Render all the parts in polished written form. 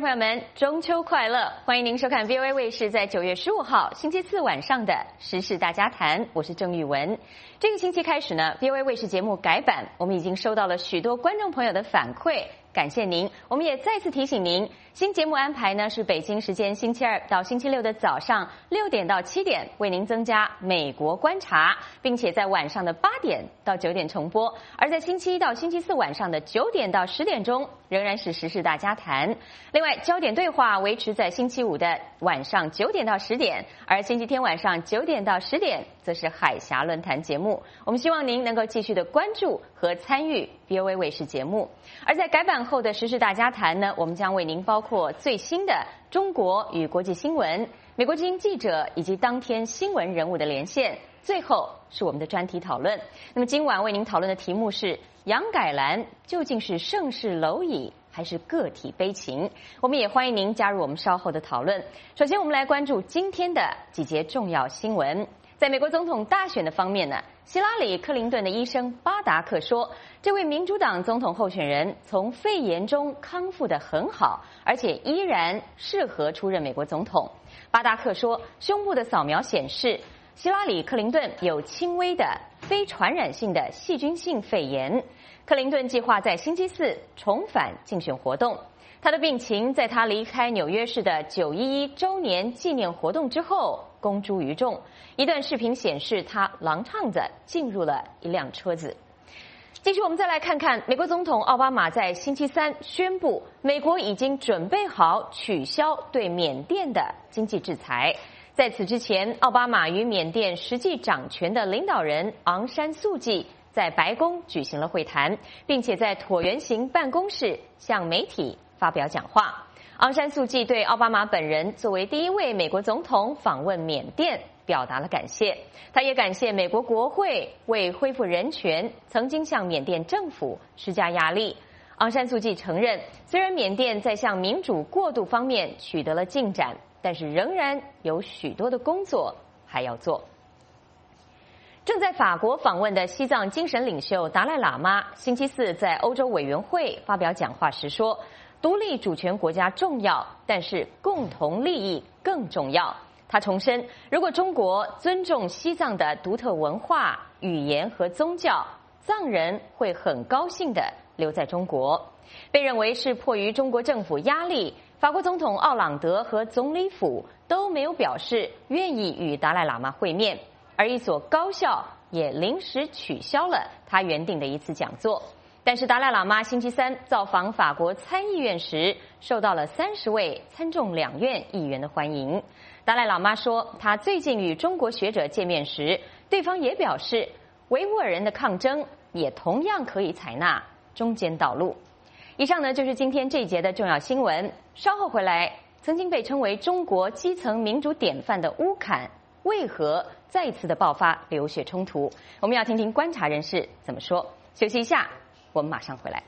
朋友们，中秋快乐！欢迎您收看 VOA 卫视在9月15号星期四晚上的时事大家谈，我是郑玉文。这个星期开始呢 ，VOA 卫视节目改版，我们已经收到了许多观众朋友的反馈。感谢您，我们也再次提醒您，新节目安排呢是北京时间星期二到星期六的早上6点到7点为您增加美国观察，并且在晚上的8点到9点重播，而在星期一到星期四晚上的9点到10点钟仍然是时事大家谈。另外，焦点对话维持在星期五的晚上9点到10点，而星期天晚上9点到10点则是海峡论坛节目。我们希望您能够继续的关注和参与 VOA 卫视节目。而在改版后的时事大家谈呢，我们将为您包括最新的中国与国际新闻、美国之音记者以及当天新闻人物的连线，最后是我们的专题讨论。那么今晚为您讨论的题目是杨改兰究竟是盛世蝼蚁还是个体悲情？我们也欢迎您加入我们稍后的讨论。首先我们来关注今天的几节重要新闻。在美国总统大选的方面呢，希拉里·克林顿的医生巴达克说，这位民主党总统候选人从肺炎中康复得很好，而且依然适合出任美国总统。巴达克说，胸部的扫描显示，希拉里·克林顿有轻微的非传染性的细菌性肺炎。克林顿计划在星期四重返竞选活动。他的病情在他离开纽约市的911周年纪念活动之后公诸于众。一段视频显示，他踉跄着进入了一辆车子。继续，我们再来看看美国总统奥巴马在星期三宣布，美国已经准备好取消对缅甸的经济制裁。在此之前，奥巴马与缅甸实际掌权的领导人昂山素季在白宫举行了会谈，并且在椭圆形办公室向媒体发表讲话。昂山素季对奥巴马本人作为第一位美国总统访问缅甸表达了感谢，他也感谢美国国会为恢复人权曾经向缅甸政府施加压力。昂山素季承认，虽然缅甸在向民主过渡方面取得了进展，但是仍然有许多的工作还要做。正在法国访问的西藏精神领袖达赖喇嘛星期四在欧洲委员会发表讲话时说，独立主权国家重要，但是共同利益更重要。他重申，如果中国尊重西藏的独特文化、语言和宗教，藏人会很高兴地留在中国。被认为是迫于中国政府压力，法国总统奥朗德和总理府都没有表示愿意与达赖喇嘛会面，而一所高校也临时取消了他原定的一次讲座。但是达赖喇嘛星期三造访法国参议院时，受到了30位参众两院议员的欢迎。达赖喇嘛说，他最近与中国学者见面时，对方也表示，维吾尔人的抗争也同样可以采纳中间道路。以上呢就是今天这一节的重要新闻。稍后回来，曾经被称为中国基层民主典范的乌坎，为何再一次的爆发流血冲突？我们要听听观察人士怎么说。休息一下，我们马上回来。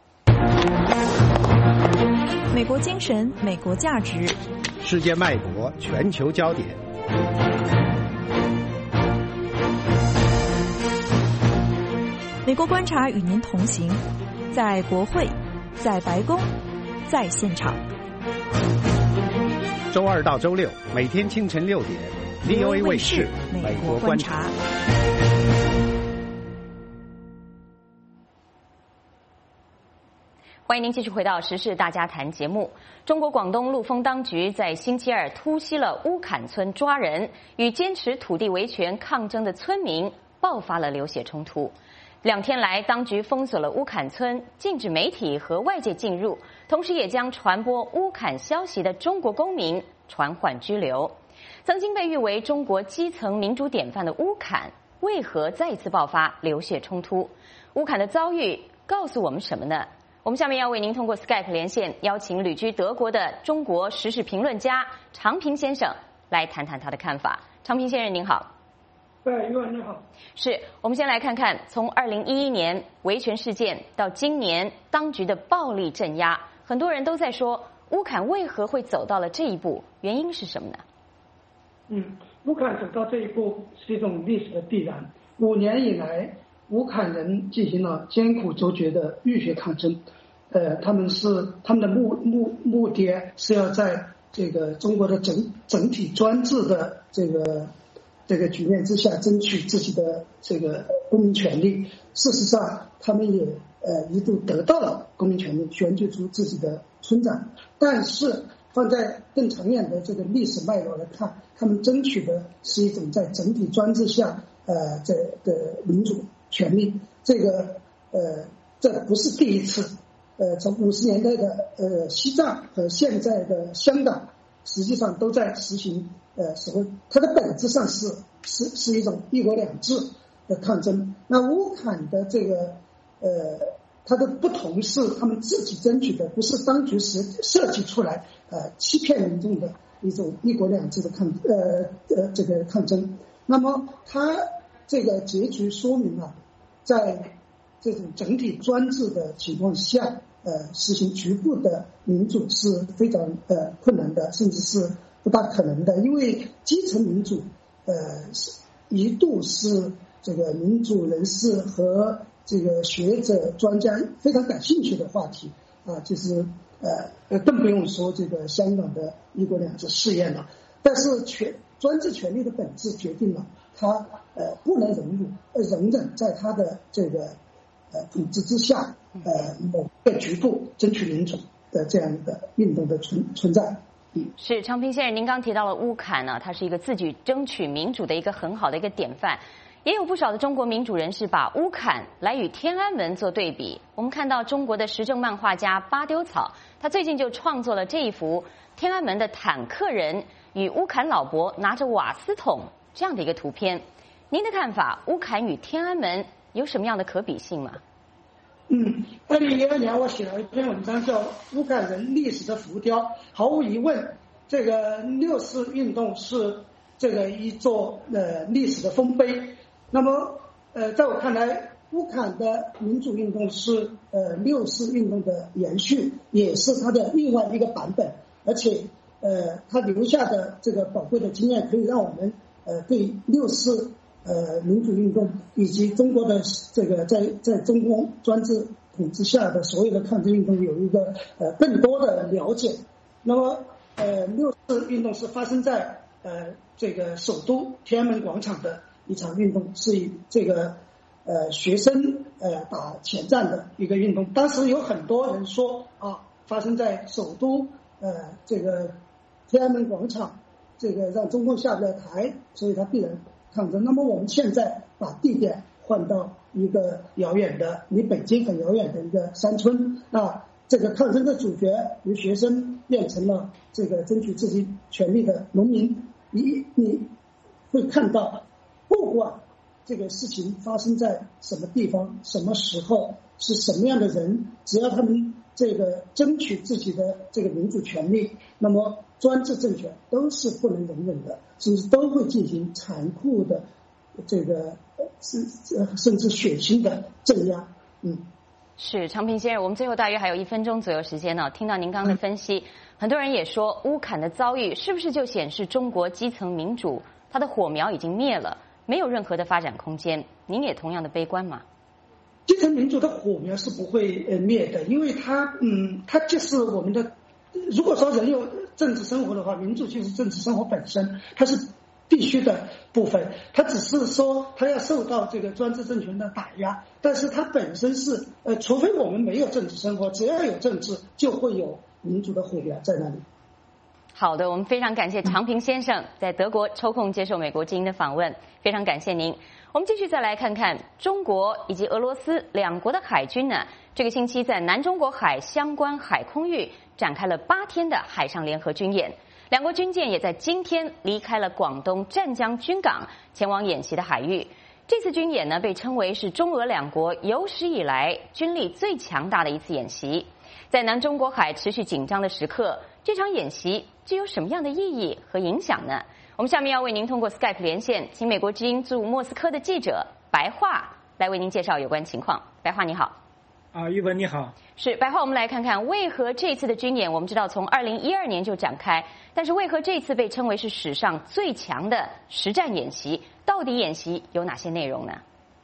美国精神，美国价值， 世界脉搏，全球焦点。 美国观察与您同行，在国会，在白宫，在现场。 周二到周六，每天清晨6点 ，VOA 卫视美国观察。 欢迎您继续回到时事大家谈节目。中国广东陆丰当局在星期二突袭了乌坎村抓人，与坚持土地维权抗争的村民爆发了流血冲突。2天来，当局封锁了乌坎村，禁止媒体和外界进入，同时也将传播乌坎消息的中国公民传唤拘留。曾经被誉为中国基层民主典范的乌坎，为何再一次爆发流血冲突？乌坎的遭遇告诉我们什么呢？我们下面要为您通过 Skype 连线，邀请旅居德国的中国时事评论家常平先生来谈谈他的看法。常平先生您好。 于文你好。 是，我们先来看看从2011年维权事件到今年当局的暴力镇压，很多人都在说乌坎为何会走到了这一步，原因是什么呢？ 乌坎走到这一步是一种历史的必然。5年以来，乌坎人进行了艰苦卓绝的浴血抗争， 他们的目的是要在这个中国的整体专制的这个局面之下争取自己的这个公民权利。事实上，他们也一度得到了公民权利，选举出自己的村长。但是放在更长远的这个历史脉络来看，他们争取的是一种在整体专制下这的民主权利。这不是第一次。从50年代的西藏和现在的香港，实际上都在实行所谓它的本质上是一种一国两制的抗争。那乌坎的这个它的不同是他们自己争取的，不是当局设计出来欺骗民众的一种一国两制的这个抗争。那么它这个结局说明了，在这种整体专制的情况下，实行局部的民主是非常困难的，甚至是不大可能的。因为基层民主一度是这个民主人士和这个学者专家非常感兴趣的话题就是更不用说这个香港的一国两制试验了。但是专制权力的本质决定了它不能容忍在它的这个统治之下某个局部争取民主的这样一个运动的存在。 是昌平先生，您刚提到了乌坎呢，它是一个自己争取民主的一个很好的一个典范。也有不少的中国民主人士把乌坎来与天安门做对比。我们看到中国的时政漫画家巴丢草，他最近就创作了这一幅天安门的坦克人与乌坎老伯拿着瓦斯桶这样的一个图片。您的看法，乌坎与天安门有什么样的可比性吗 ？2012年我写了一篇文章叫《乌坎人历史的浮雕》。毫无疑问，这个六四运动是这个一座历史的丰碑。那么在我看来，乌坎的民主运动是六四运动的延续，也是它的另外一个版本。而且它留下的这个宝贵的经验，可以让我们对六四民主运动以及中国的这个在中共专制统治下的所有的抗争运动有一个更多的了解。那么六四运动是发生在这个首都天安门广场的一场运动，是以这个学生打前站的一个运动。当时有很多人说发生在首都这个天安门广场，这个让中共下不了台，所以他必然抗争。那么我们现在把地点换到一个遥远的离北京很遥远的一个山村，这个抗争的主角由学生变成了这个争取自己权利的农民。你会看到，不管这个事情发生在什么地方、什么时候、是什么样的人，只要他们这个争取自己的这个民主权利，那么专制政权都是不能容忍的，甚至都会进行残酷的这个甚至血腥的镇压。 是昌平先生，我们最后大约还有1分钟左右时间呢。听到您刚刚的分析，很多人也说乌坎的遭遇是不是就显示中国基层民主它的火苗已经灭了，没有任何的发展空间？您也同样的悲观吗？ 基层民主的火苗是不会灭的，因为它就是我们的。如果说人有政治生活的话，民主就是政治生活本身，它是必须的部分。它只是说它要受到这个专制政权的打压，但是它本身是除非我们没有政治生活，只要有政治，就会有民主的火苗在那里。 好的，我们非常感谢昌平先生在德国抽空接受美国之音的访问，非常感谢您。我们继续再来看看中国以及俄罗斯两国的海军呢，这个星期在南中国海相关海空域展开了8天的海上联合军演，两国军舰也在今天离开了广东湛江军港，前往演习的海域。这次军演呢，被称为是中俄两国有史以来军力最强大的一次演习。在南中国海持续紧张的时刻，这场演习具有什么样的意义和影响呢？我们下面要为您通过 Skype 连线，请美国之音驻莫斯科的记者白桦来为您介绍有关情况。白桦你好。 玉文你好。 是白桦，我们来看看为何这次的军演，我们知道从2012年就展开，但是为何这次被称为是史上最强的实战演习？到底演习有哪些内容呢？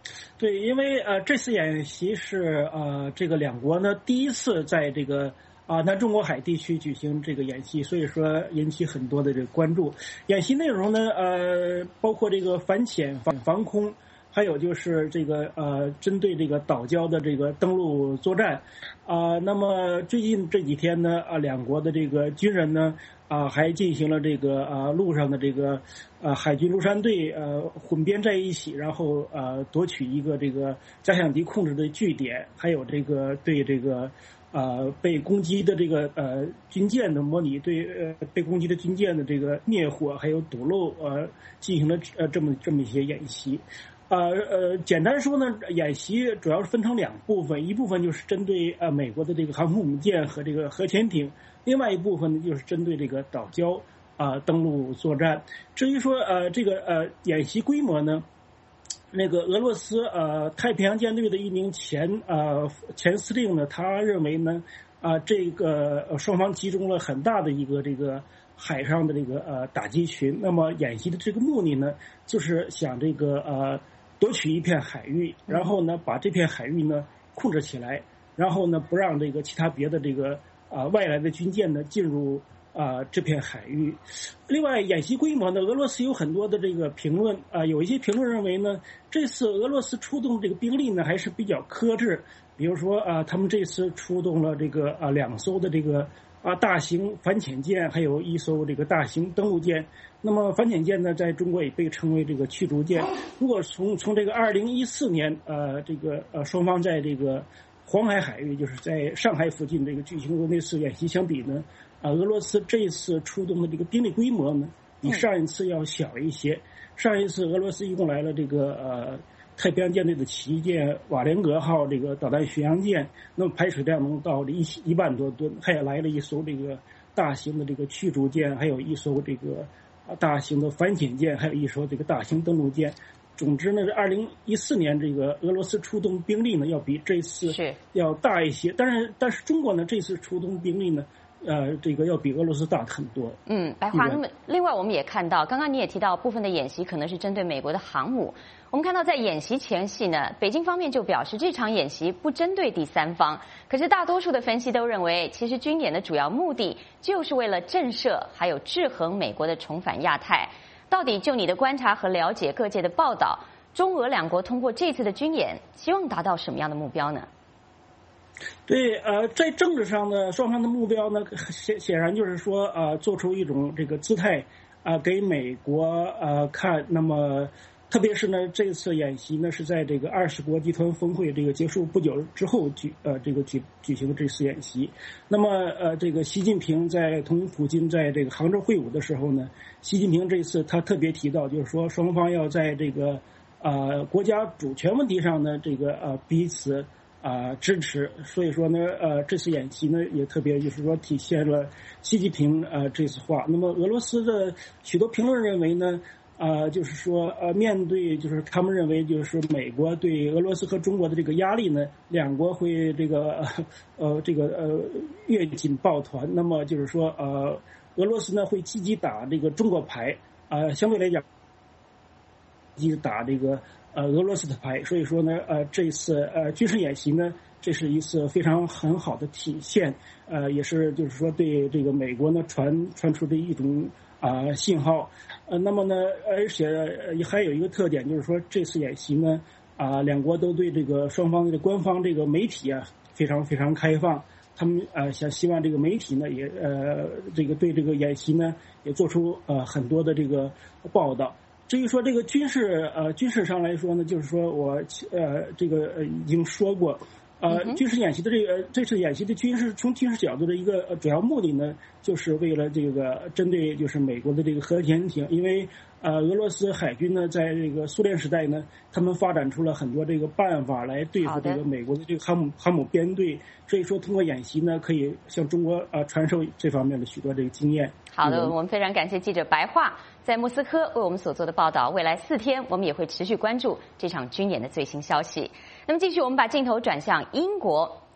对，因为这次演习是这个两国呢第一次在这个南中国海地区举行这个演习，所以说引起很多的这个关注。演习内容呢包括这个反潜、防空，还有就是这个针对这个岛礁的这个登陆作战。那么最近这几天呢两国的这个军人呢还进行了这个陆上的这个海军陆山队混编在一起，然后夺取一个这个假想敌控制的据点，还有这个对这个被攻击的这个军舰的模拟，对被攻击的军舰的这个灭火还有堵漏进行了这么一些演习。简单说呢，演习主要是分成两部分，一部分就是针对美国的这个航空母舰和这个核潜艇，另外一部分呢就是针对这个岛礁登陆作战。至于说这个演习规模呢，那个俄罗斯太平洋舰队的一名前司令呢，他认为呢这个双方集中了很大的一个这个海上的这个打击群，那么演习的这个目的呢，就是想这个夺取一片海域，然后呢把这片海域呢控制起来，然后呢不让这个其他别的这个外来的军舰呢进入这片海域。另外，演习规模呢，俄罗斯有很多的这个评论有一些评论认为呢，这次俄罗斯出动这个兵力呢还是比较克制，比如说他们这次出动了这个2艘的这个大型反潜舰，还有1艘这个大型登陆舰。那么反潜舰呢，在中国也被称为这个驱逐舰。如果从这个2014年这个双方在这个黄海海域，就是在上海附近这个举行的那次演习相比呢，俄罗斯这一次出动的这个兵力规模呢，比上一次要小一些。上一次俄罗斯一共来了这个太平洋舰队的起义舰瓦良格号这个导弹巡洋舰，那么排水量能到1万多吨，还有来了一艘这个大型的这个驱逐舰，还有一艘这个大型的反潜舰，还有一艘这个大型登陆舰。总之呢，2014年这个俄罗斯出动兵力呢，要比这次要大一些。但是中国呢，这次出动兵力呢，这个要比俄罗斯大很多。 白华，那么另外我们也看到，刚刚你也提到部分的演习可能是针对美国的航母。我们看到在演习前夕呢，北京方面就表示这场演习不针对第三方，可是大多数的分析都认为，其实军演的主要目的就是为了震慑还有制衡美国的重返亚太。到底就你的观察和了解各界的报道，中俄两国通过这次的军演，希望达到什么样的目标呢？ 对，在政治上呢，双方的目标呢，显然就是说，做出一种这个姿态，给美国看。那么，特别是呢，这次演习呢是在这个20国集团峰会这个结束不久之后举行的这次演习。那么，这个习近平在同普京在这个杭州会晤的时候呢，习近平这次他特别提到，就是说双方要在这个国家主权问题上呢，这个彼此支持。所以说呢，这次演习呢也特别就是说体现了习近平这次话。那么俄罗斯的许多评论认为呢，就是说面对就是他们认为就是美国对俄罗斯和中国的这个压力呢，两国会这个越紧抱团。那么就是说俄罗斯呢会积极打这个中国牌，相对来讲积极打这个俄罗斯的牌。所以说呢这次军事演习呢，这是一次非常很好的体现，也是就是说对这个美国呢传出的一种信号。那么呢，而且还有一个特点，就是说这次演习呢，两国都对这个双方的官方这个媒体非常非常开放。他们希望这个媒体呢也这个对这个演习呢也做出很多的这个报道。至于说这个军事上来说呢，就是说我这个已经说过。军事演习的这次演习的从军事角度的一个主要目的呢，就是为了这个针对就是美国的这个核潜艇。因为俄罗斯海军呢，在这个苏联时代呢，他们发展出了很多这个办法来对付这个美国的这个航母编队。所以说，通过演习呢，可以向中国传授这方面的许多这个经验。 好的，我们非常感谢记者白桦在莫斯科为我们所做的报道。未来4天，我们也会持续关注这场军演的最新消息。那么继续，我们把镜头转向英国。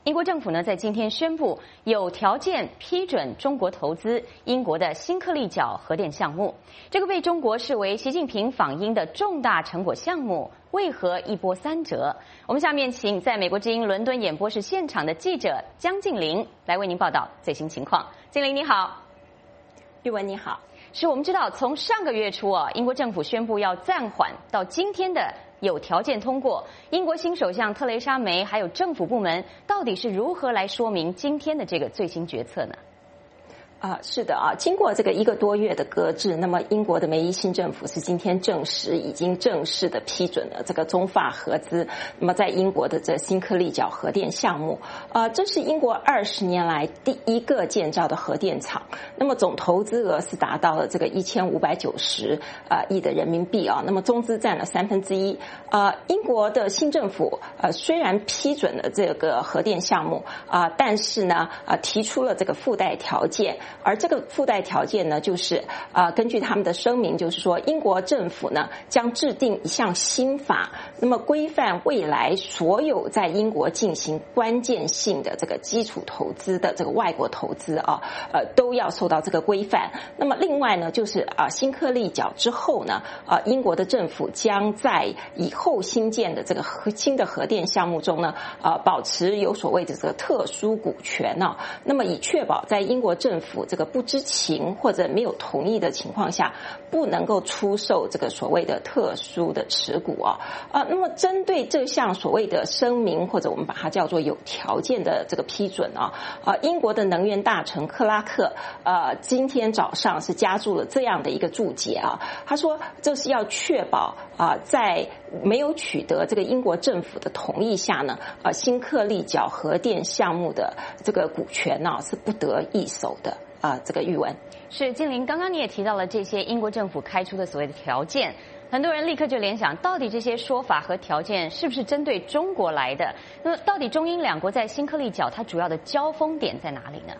英国政府呢在今天宣布有条件批准中国投资英国的新克利角核电项目，这个被中国视为习近平访英的重大成果项目，为何一波三折？我们下面请在美国之音伦敦演播室现场的记者江静玲来为您报道最新情况。静玲你好。 玉文你好。 是我们知道从上个月初英国政府宣布要暂缓到今天的有条件通过，英国新首相特蕾莎梅还有政府部门到底是如何来说明今天的这个最新决策呢？ 是的经过这个1个多月的搁置，那么英国的梅伊新政府是今天已经正式的批准了这个中法合资，那么在英国的这新克利角核电项目，这是英国20年来第一个建造的核电厂，那么总投资额是达到了这个1590亿的人民币那么中资占了1/3。英国的新政府虽然批准了这个核电项目但是呢提出了这个附带条件。而这个附带条件呢，就是根据他们的声明，就是说英国政府呢将制定一项新法，那么规范未来所有在英国进行关键性的这个基础投资的这个外国投资都要受到这个规范。那么另外呢，就是新克利角之后呢，英国的政府将在以后新建的这个新的核电项目中呢，保持有所谓的这个特殊股权那么以确保在英国政府这个不知情或者没有同意的情况下，不能够出售这个所谓的特殊的持股那么针对这项所谓的声明，或者我们把它叫做有条件的这个批准英国的能源大臣克拉克今天早上是加注了这样的一个注解他说这是要确保在没有取得这个英国政府的同意下呢新克利角核电项目的这个股权是不得易手的这个玉文。 是静玲，刚刚你也提到了这些英国政府开出的所谓的条件，很多人立刻就联想，到底这些说法和条件是不是针对中国来的？那么到底中英两国在新克利角它主要的交锋点在哪里呢？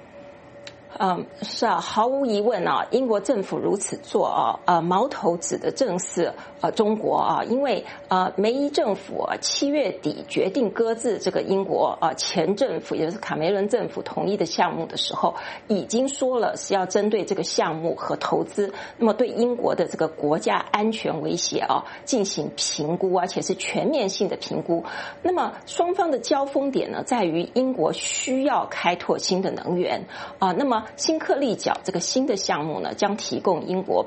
是毫无疑问英国政府如此做矛头指的正是中国因为梅伊政府7月底决定搁置这个英国前政府也就是卡梅伦政府同意的项目的时候，已经说了是要针对这个项目和投资，那么对英国的这个国家安全威胁进行评估，而且是全面性的评估。那么双方的交锋点呢，在于英国需要开拓新的能源那么新克利角这个新的项目呢，将提供英国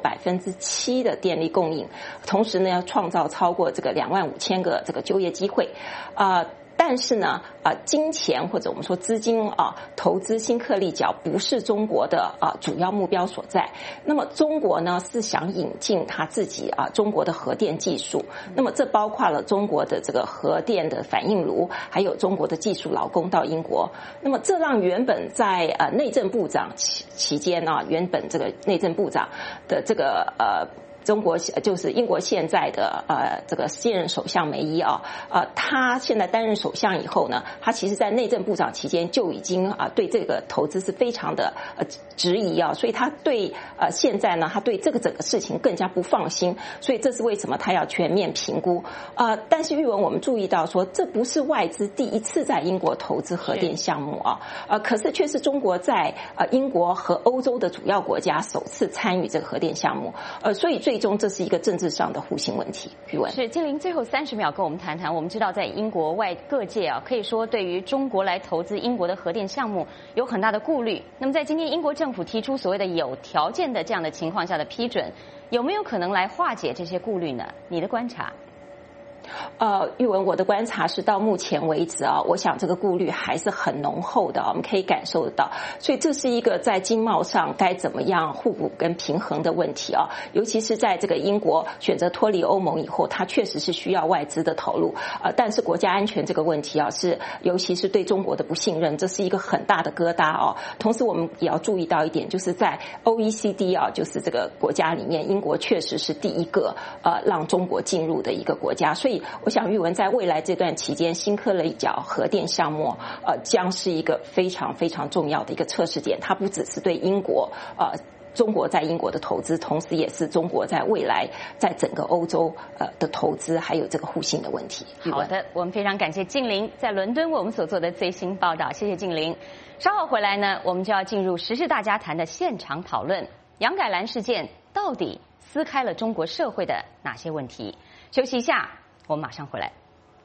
7%的电力供应，同时呢要创造超过这个25000个这个就业机会但是呢金钱或者我们说资金投资新克利角不是中国的主要目标所在。那么中国呢是想引进他自己中国的核电技术，那么这包括了中国的这个核电的反应炉，还有中国的技术劳工到英国。那么这让原本在内政部长期间原本这个内政部长的这个中国就是英国现在的这个现任首相梅伊他现在担任首相以后呢，他其实在内政部长期间就已经对这个投资是非常的质疑所以他对现在呢他对这个整个事情更加不放心，所以这是为什么他要全面评估但是玉文我们注意到说，这不是外资第一次在英国投资核电项目可是却是中国在英国和欧洲的主要国家首次参与这个核电项目所以最终这是一个政治上的互信问题。玉文。 是静玲，最后30秒跟我们谈谈。我们知道在英国外各界可以说对于中国来投资英国的核电项目有很大的顾虑。那么在今天英国政府提出所谓的有条件的这样的情况下的批准，有没有可能来化解这些顾虑呢？你的观察？ 玉文，我的观察是到目前为止我想这个顾虑还是很浓厚的我们可以感受得到。所以这是一个在经贸上该怎么样互补跟平衡的问题尤其是在这个英国选择脱离欧盟以后，它确实是需要外资的投入但是国家安全这个问题是尤其是对中国的不信任，这是一个很大的疙瘩同时我们也要注意到一点，就是在 OECD 就是这个国家里面，英国确实是第一个让中国进入的一个国家。所以我想玉文在未来这段期间，新克利角核电项目将是一个非常非常重要的一个测试点，它不只是对英国中国在英国的投资，同时也是中国在未来在整个欧洲的投资，还有这个互信的问题。 好的，我们非常感谢静玲在伦敦为我们所做的最新报道，谢谢静玲。稍后回来呢，我们就要进入时事大家谈的现场讨论，杨改兰事件到底撕开了中国社会的哪些问题？休息一下，我们马上回来。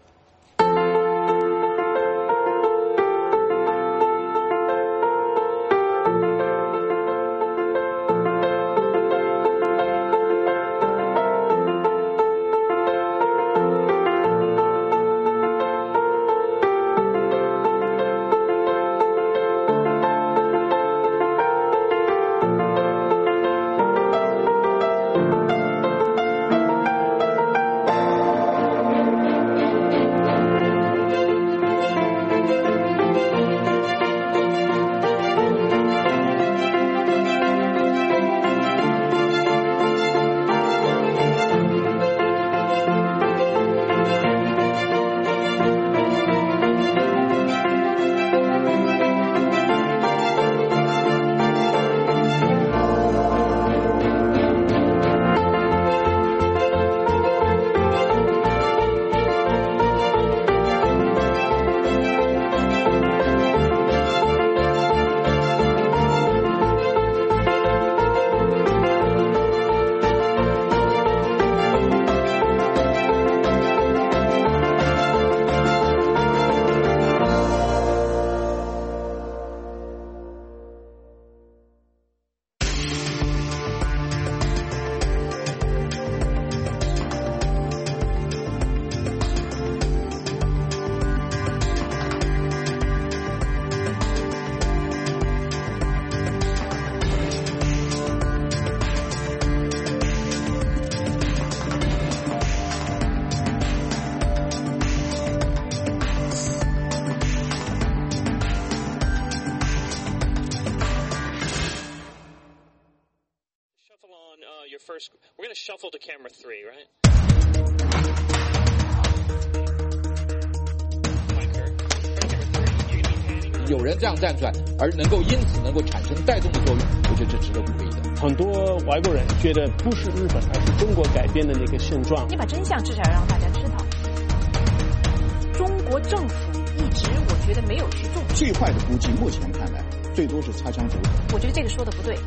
We're going to shuffle to camera 3, right? 有人这样站出来，而能够因此能够产生带动的作用，我觉得这值得鼓励的。 很多外国人觉得不是日本，而是中国改变的那个现状。 你把真相至少要让大家知道。中国政府一直我觉得没有去重视。 最坏的估计，目前看来最多是擦枪走火。 我觉得这个说的不对。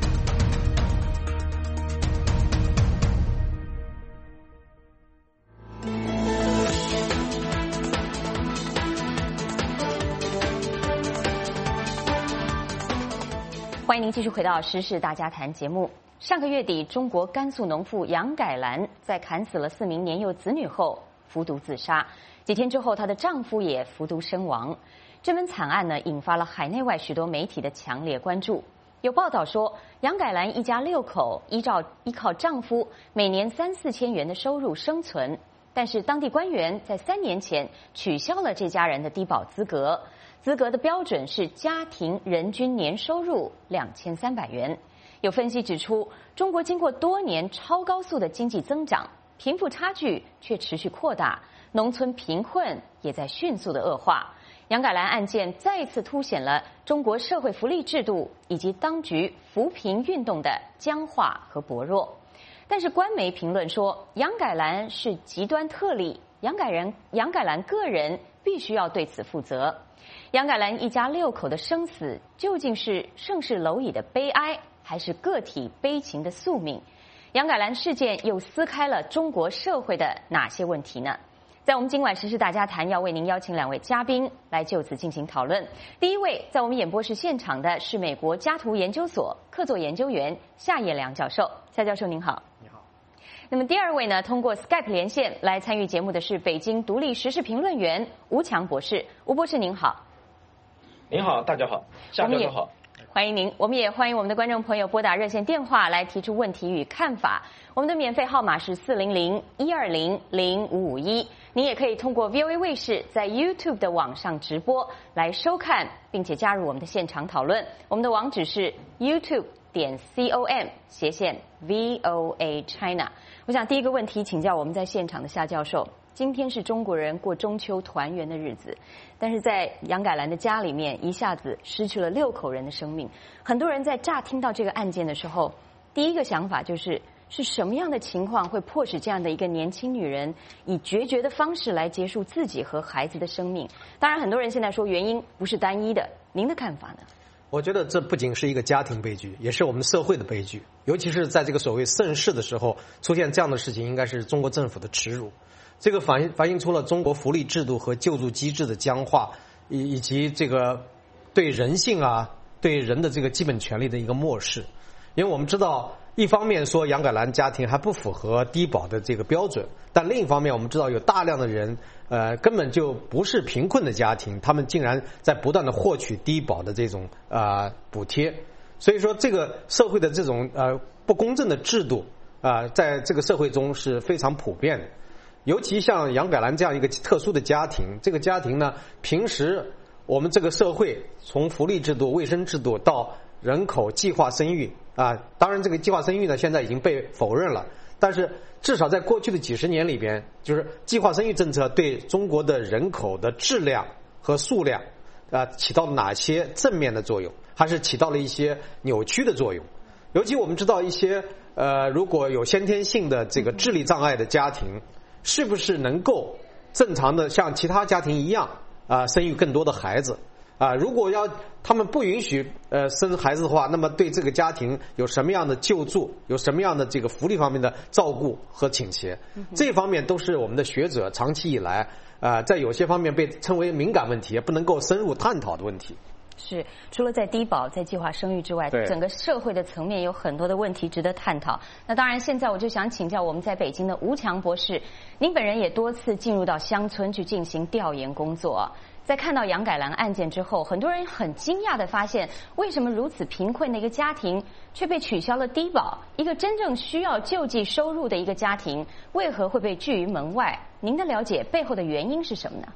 欢迎您继续回到《时事大家谈》节目。上个月底，中国甘肃农妇杨改兰在砍死了4名年幼子女后服毒自杀。几天之后，她的丈夫也服毒身亡。这门惨案呢，引发了海内外许多媒体的强烈关注。有报道说，杨改兰一家6口依靠丈夫每年3、4千元的收入生存，但是当地官员在3年前取消了这家人的低保资格。资格的标准是家庭人均年收入2300元。有分析指出，中国经过多年超高速的经济增长，贫富差距却持续扩大，农村贫困也在迅速的恶化。杨改兰案件再一次凸显了中国社会福利制度以及当局扶贫运动的僵化和薄弱。但是官媒评论说，杨改兰是极端特例，杨改兰个人必须要对此负责。杨改兰一家6口的生死，究竟是盛世蝼蚁的悲哀，还是个体悲情的宿命？杨改兰事件又撕开了中国社会的哪些问题呢？在我们今晚时事大家谈，要为您邀请2位嘉宾来就此进行讨论。第一位在我们演播室现场的是美国加图研究所客座研究员夏彦良教授。夏教授您好。 你好。 那么第2位呢，通过 Skype 连线来参与节目的是北京独立时事评论员吴强博士。吴博士您好。 您好，大家好，夏教授好， 欢迎您。我们也欢迎我们的观众朋友拨打热线电话来提出问题与看法。我们的免费号码是400-120-0551。您也可以通过 VOA 卫视在 YouTube 的网上直播来收看，并且加入我们的现场讨论。我们的网址是 youtube.com/VOA China。我想第一个问题请教我们在现场的夏教授。今天是中国人过中秋团圆的日子，但是在杨改兰的家里面，一下子失去了6口人的生命。很多人在乍听到这个案件的时候， 第一个想法就是什么样的情况会迫使这样的一个年轻女人以决绝的方式来结束自己和孩子的生命？当然，很多人现在说原因不是单一的，您的看法呢？ 我觉得这不仅是一个家庭悲剧，也是我们社会的悲剧。尤其是在这个所谓盛世的时候出现这样的事情，应该是中国政府的耻辱。这个反映出了中国福利制度和救助机制的僵化，以及这个对人性对人的这个基本权利的一个漠视。因为我们知道，一方面说杨改兰家庭还不符合低保的这个标准，但另一方面我们知道有大量的人根本就不是贫困的家庭，他们竟然在不断的获取低保的这种补贴。所以说这个社会的这种不公正的制度在这个社会中是非常普遍的。尤其像杨改兰这样一个特殊的家庭，这个家庭呢，平时我们这个社会从福利制度、卫生制度到人口计划生育当然这个计划生育呢现在已经被否认了，但是至少在过去的几十年里边，就是计划生育政策对中国的人口的质量和数量起到了哪些正面的作用，还是起到了一些扭曲的作用。尤其我们知道一些如果有先天性的这个智力障碍的家庭，是不是能够正常的像其他家庭一样生育更多的孩子如果他们不允许生孩子的话，那么对这个家庭有什么样的救助，有什么样的这个福利方面的照顾和倾斜，这方面都是我们的学者长期以来在有些方面被称为敏感问题，不能够深入探讨的问题。 是，除了在低保、在计划生育之外，整个社会的层面有很多的问题值得探讨。那当然，现在我就想请教我们在北京的吴强博士，您本人也多次进入到乡村去进行调研工作。在看到杨改兰案件之后，很多人很惊讶地发现，为什么如此贫困的一个家庭却被取消了低保？一个真正需要救济收入的一个家庭，为何会被拒于门外？您的了解背后的原因是什么呢？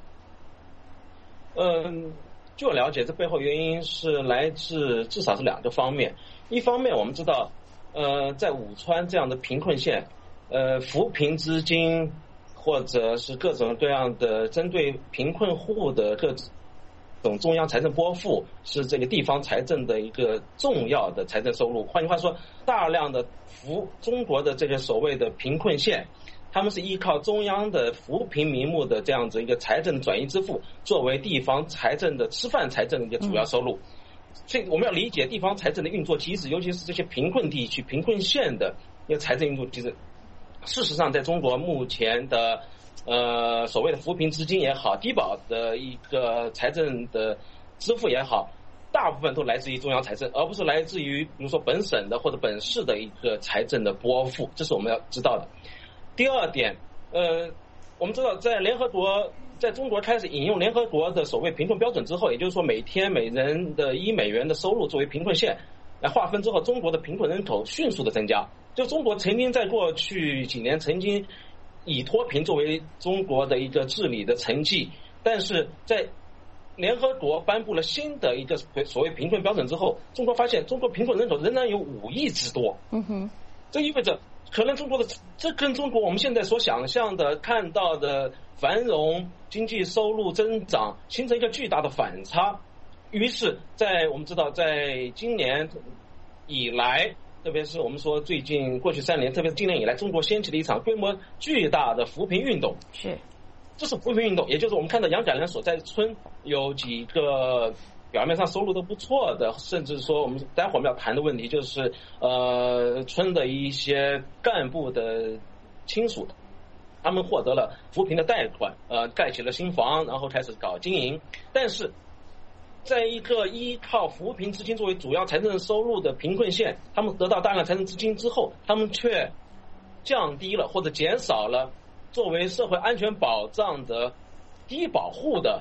据我了解，这背后原因是来自至少是两个方面。一方面，我们知道，在武川这样的贫困县，扶贫资金或者是各种各样的针对贫困户的各种中央财政拨付，是这个地方财政的一个重要的财政收入。换句话说，大量的中国的这个所谓的贫困县，他们是依靠中央的扶贫名目的这样子一个财政转移支付，作为地方财政的吃饭财政的一个主要收入。所以我们要理解地方财政的运作机制，尤其是这些贫困地区、贫困县的一个财政运作机制。事实上，在中国目前的所谓的扶贫资金也好，低保的一个财政的支付也好，大部分都来自于中央财政，而不是来自于比如说本省的或者本市的一个财政的拨付，这是我们要知道的。第二点，我们知道在中国开始引用联合国的所谓贫困标准之后，也就是说每天每人的1美元的收入作为贫困线来划分之后，中国的贫困人口迅速的增加。就中国曾经在过去几年曾经以脱贫作为中国的一个治理的成绩，但是在联合国颁布了新的一个所谓贫困标准之后，中国发现中国贫困人口仍然有5亿之多。这意味着可能这跟中国我们现在所想象的看到的繁荣、经济收入增长形成一个巨大的反差。于是我们知道在今年以来，特别是我们说过去3年，特别是今年以来，中国掀起了一场规模巨大的扶贫运动。这是扶贫运动，也就是我们看到杨改兰所在的村有几个表面上收入都不错的，甚至说我们待会儿我们要谈的问题就是村的一些干部的亲属，他们获得了扶贫的贷款，盖起了新房，然后开始搞经营。但是在一个依靠扶贫资金作为主要财政收入的贫困县，他们得到大量财政资金之后，他们却降低了或者减少了作为社会安全保障的低保户的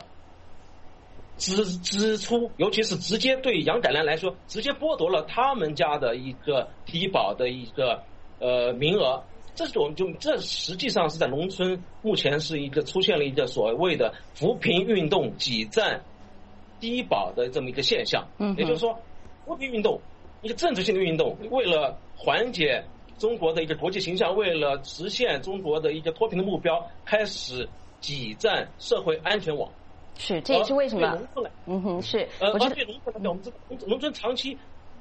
支出，尤其是直接对杨改兰来说，直接剥夺了他们家的一个低保的一个名额。这实际上是在农村目前是出现了一个所谓的扶贫运动挤占低保的这么一个现象。也就是说，扶贫运动一个政治性的运动，为了缓解中国的一个国际形象，为了实现中国的一个脱贫的目标，开始挤占社会安全网。 是，这也是为什么。是。 而对农村来讲，我们知道农村长期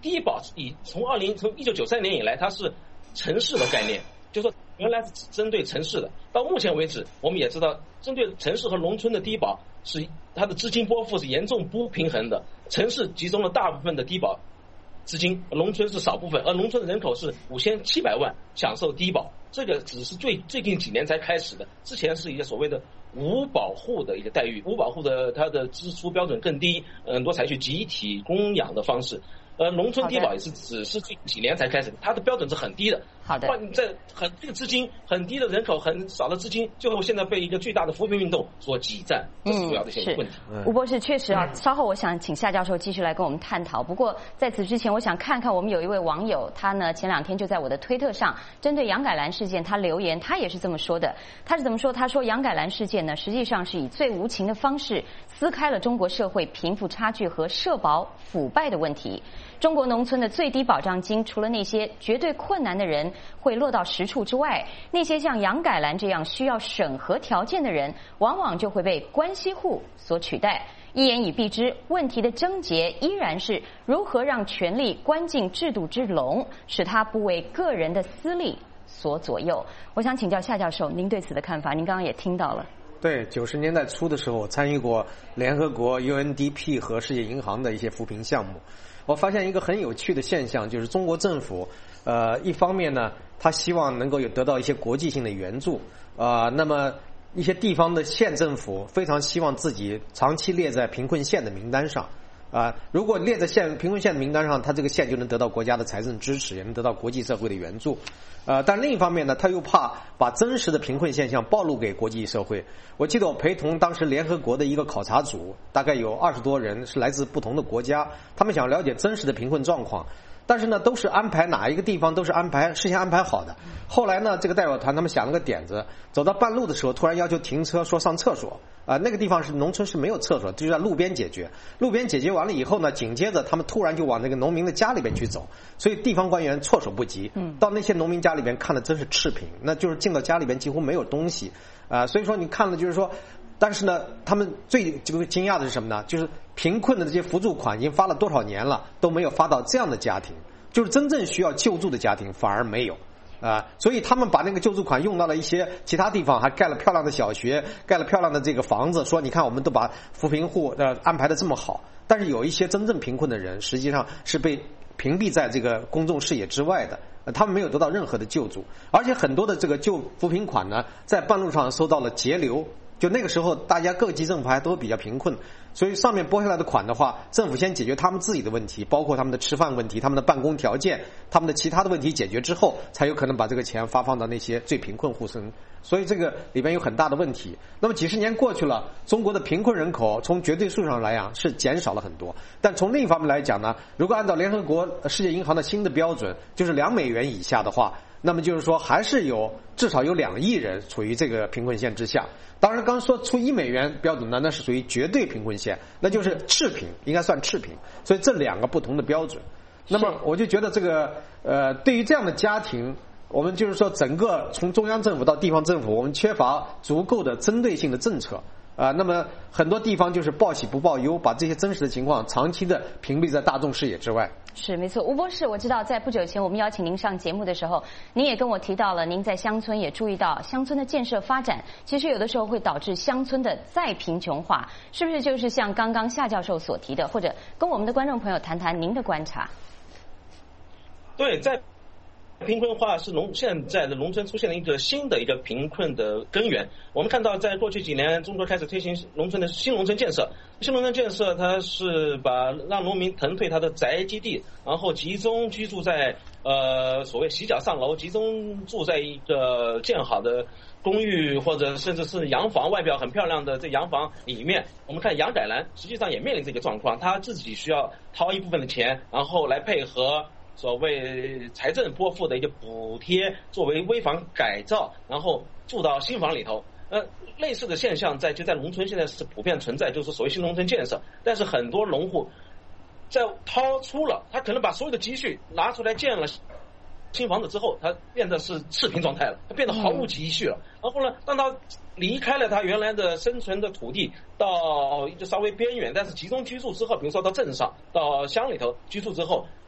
低保从1993年以来，它是城市的概念，就是说原来是只针对城市的，到目前为止，我们也知道，针对城市和农村的低保是它的资金拨付是严重不平衡的，城市集中了大部分的低保资金，农村是少部分，而农村的人口是5700万享受低保，这个只是最近几年才开始的，之前是一个所谓的无保户的一个待遇，无保户的它的支出标准更低，很多采取集体供养的方式。农村低保也是只是最几年才开始，它的标准是很低的。 好的， 在很低的资金、很低的人口、很少的资金，最后现在被一个巨大的扶贫运动所挤占，这是主要的一些问题。 吴博士确实啊，稍后我想请夏教授继续来跟我们探讨。不过在此之前，我想看看我们有一位网友，他呢前2天就在我的推特上针对杨改兰事件他留言，他也是这么说的。他是怎么说？他说杨改兰事件呢，实际上是以最无情的方式撕开了中国社会贫富差距和社保腐败的问题。中国农村的最低保障金，除了那些绝对困难的人会落到实处之外，那些像杨改兰这样需要审核条件的人，往往就会被关系户所取代。一言以蔽之，问题的症结依然是如何让权力关进制度之笼，使它不为个人的私利所左右。我想请教夏教授，您对此的看法？您刚刚也听到了。 对，90年代初的时候，我参与过联合国 UNDP 和世界银行的一些扶贫项目。我发现一个很有趣的现象，就是中国政府，一方面呢，他希望能够得到一些国际性的援助，那么一些地方的县政府非常希望自己长期列在贫困县的名单上。如果列在贫困县的名单上，他这个县就能得到国家的财政支持，也能得到国际社会的援助。但另一方面呢，他又怕把真实的贫困现象暴露给国际社会。我记得我陪同当时联合国的一个考察组，大概有20多人，是来自不同的国家，他们想了解真实的贫困状况。但是呢，都是安排哪一个地方都是事先安排好的。后来呢，这个代表团他们想了个点子，走到半路的时候，突然要求停车，说上厕所。那个地方是农村是没有厕所，就在路边解决。路边解决完了以后呢，紧接着他们突然就往那个农民的家里边去走，所以地方官员措手不及。到那些农民家里边看的真是赤贫，那就是进到家里边几乎没有东西。所以说你看了就是说。但是呢，他们最惊讶的是什么呢？就是贫困的这些扶助款已经发了多少年了，都没有发到这样的家庭，就是真正需要救助的家庭反而没有。所以他们把那个救助款用到了一些其他地方，还盖了漂亮的小学，盖了漂亮的这个房子，说你看我们都把扶贫户安排的这么好。但是有一些真正贫困的人，实际上是被屏蔽在这个公众视野之外的。他们没有得到任何的救助，而且很多的这个扶贫款呢，在半路上受到了截留。就那个时候，大家各级政府还都比较贫困，所以上面拨下来的款的话，政府先解决他们自己的问题，包括他们的吃饭问题、他们的办公条件、他们的其他的问题解决之后，才有可能把这个钱发放到那些最贫困户身。所以这个里面有很大的问题。那么几十年过去了，中国的贫困人口从绝对数上来讲是减少了很多，但从另一方面来讲呢，如果按照联合国世界银行的新的标准，就是2美元以下的话，那么就是说还是至少有2亿人处于这个贫困线之下。当然刚说出1美元标准呢，那是属于绝对贫困线，那就是赤贫，应该算赤贫。所以这2个不同的标准。那么我就觉得这个对于这样的家庭，我们就是说整个从中央政府到地方政府，我们缺乏足够的针对性的政策。那么很多地方就是报喜不报忧，把这些真实的情况长期的屏蔽在大众视野之外。 是没错，吴博士，我知道在不久前我们邀请您上节目的时候，您也跟我提到了您在乡村也注意到乡村的建设发展，其实有的时候会导致乡村的再贫穷化，是不是就是像刚刚夏教授所提的，或者跟我们的观众朋友谈谈您的观察？ 对，在贫困化是现在的农村出现了一个新的一个贫困的根源。我们看到，在过去几年，中国开始推行新农村建设。新农村建设，它是让农民腾退他的宅基地，然后集中居住在所谓洗脚上楼，集中住在一个建好的公寓或者甚至是洋房，外表很漂亮的这洋房里面。我们看杨改兰实际上也面临这个状况，他自己需要掏一部分的钱，然后来配合所谓财政拨付的一个补贴，作为危房改造，然后住到新房里头。类似的现象在农村现在是普遍存在，就是所谓新农村建设。但是很多农户在掏出了，他可能把所有的积蓄拿出来建了新房子之后，他变得是赤贫状态了，他变得毫无积蓄了。然后呢，当他离开了他原来的生存的土地，到一个稍微边远但是集中居住之后，比如说到镇上、到乡里头居住之后，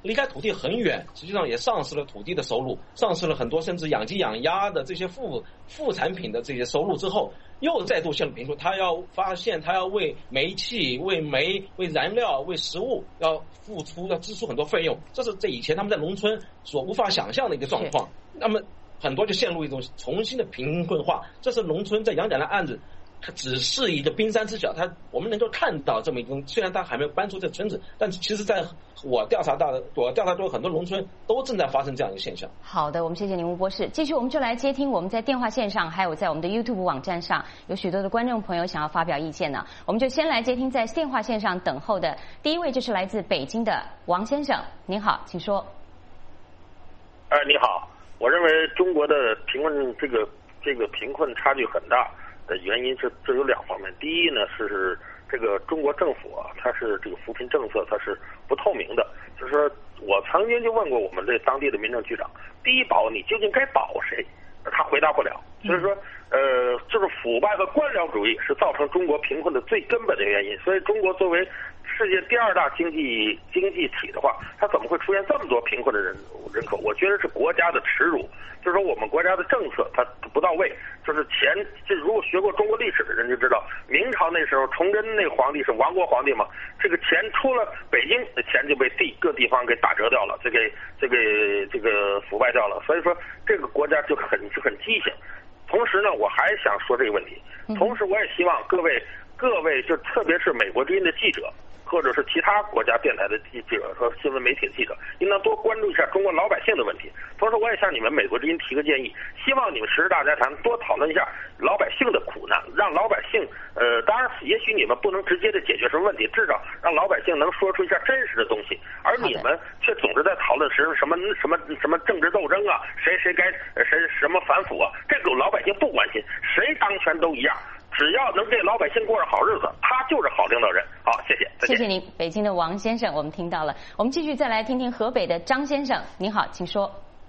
离开土地很远，实际上也丧失了土地的收入，丧失了很多甚至养鸡养鸭的这些副产品的这些收入之后，又再度陷入贫困。他要发现他要为煤气、为煤、为燃料、为食物要支出很多费用，这是在以前他们在农村所无法想象的一个状况。那么很多就陷入一种重新的贫困化。这是农村在杨乃兰案子，它只是一个冰山之角，我们能够看到这么一种，虽然它还没有搬出这个村子，但其实在我调查中很多农村都正在发生这样一个现象。 好的，我们谢谢您吴博士。继续我们就来接听我们在电话线上还有在我们的 YouTube 网站上有许多的观众朋友想要发表意见呢，我们就先来接听在电话线上等候的第一位，就是来自北京的王先生。您好，请说。 你好，我认为中国的贫困这个贫困差距很大的原因是这有两方面。第一呢是这个中国政府啊，它是这个扶贫政策它是不透明的。就是说我曾经就问过我们这当地的民政局长，第一保你究竟该保谁？他回答不了。所以说就是腐败和官僚主义是造成中国贫困的最根本的原因。所以中国作为世界第2大经济体的话，它怎么会出现这么多贫困的人口？我觉得是国家的耻辱，就是说我们国家的政策它不到位。就是如果学过中国历史的人就知道，明朝那时候崇祯那个皇帝是亡国皇帝嘛，这个钱出了北京的钱就被各地方给打折掉了，这个腐败掉了。所以说这个国家就很畸形。同时呢，我还想说这个问题，同时我也希望各位就特别是美国之音的记者，或者是其他国家电台的记者和新闻媒体的记者，应当多关注一下中国老百姓的问题。同时我也向你们美国之音提个建议，希望你们时事大家谈多讨论一下老百姓的苦难，让老百姓当然也许你们不能直接的解决什么问题，至少让老百姓能说出一下真实的东西，而你们却总是在讨论什么政治斗争啊，谁该什么反腐啊，这个老百姓不关心，谁当权都一样，只要能给老百姓过上好日子，他就是好领导人。好，谢谢，再见。 谢谢您，北京的王先生，我们听到了。我们继续再来听听河北的张先生。您好，请说。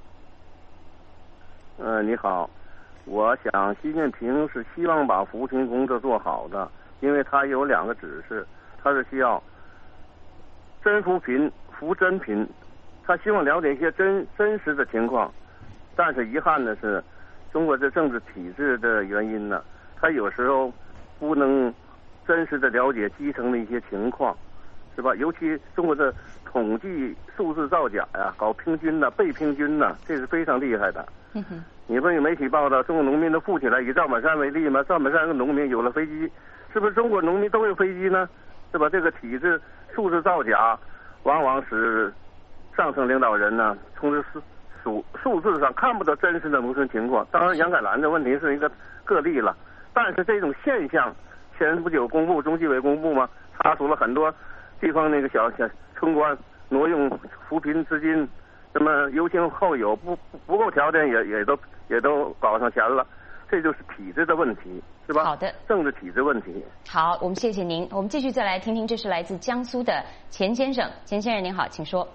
你好，我想习近平是希望把扶贫工作做好的，因为他有2个指示，他是需要真扶贫、扶真贫，他希望了解一些真实的情况。但是遗憾的是，中国这政治体制的原因呢，他有时候不能真实的了解基层的一些情况，是吧？尤其中国的统计数字造假呀，搞平均呐、被平均呐，这是非常厉害的。你不有媒体报道中国农民都富起来，以赵本山为例吗？赵本山的农民有了飞机，是不是中国农民都有飞机呢？是吧？这个体制数字造假，往往使上层领导人呢，从数字上看不到真实的农村情况。当然，杨改兰的问题是一个个例了，但是这种现象，前不久公布中纪委公布嘛，查出了很多地方那个小村官挪用扶贫资金，什么优先后有不够条件也都搞上钱了，这就是体制的问题，是吧？ 好的， 政治体制问题。 好，我们谢谢您。我们继续再来听听，这是来自江苏的钱先生。钱先生您好，请说。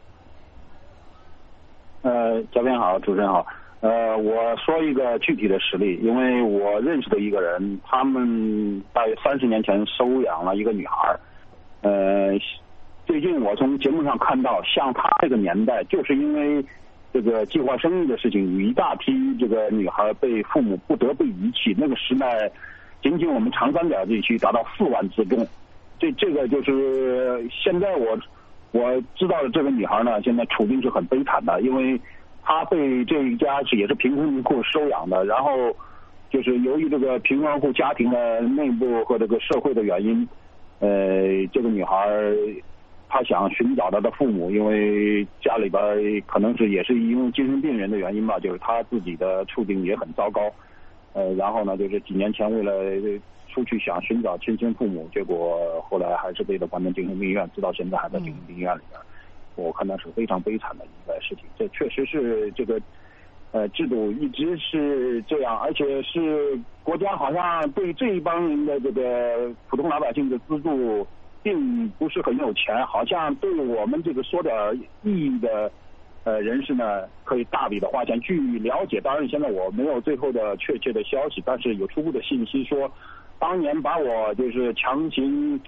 嘉宾好，主持人好。我说一个具体的实例，因为我认识的一个人，他们大约30年前收养了一个女孩。最近我从节目上看到，像他这个年代，就是因为这个计划生育的事情，有一大批这个女孩被父母不得不遗弃。那个时代，仅仅我们长三角地区达到4万之众。这个就是现在我知道的这个女孩呢，现在处境是很悲惨的，因为她被这一家也是贫困户收养的，然后就是由于这个贫困户家庭的内部和这个社会的原因，这个女孩她想寻找她的父母，因为家里边可能是也是因为精神病人的原因吧，就是她自己的处境也很糟糕。然后呢，就是几年前为了出去想寻找亲生父母，结果后来还是被他关进精神病院，直到现在还在精神病院里边。我看到是非常悲惨的一个事情。这确实是这个制度一直是这样，而且是国家好像对这一帮人的这个普通老百姓的资助并不是很有钱，好像对我们这个说点意义的人士呢，可以大笔的花钱。据了解，当然现在我没有最后的确切的消息，但是有初步的信息说，当年把我就是强行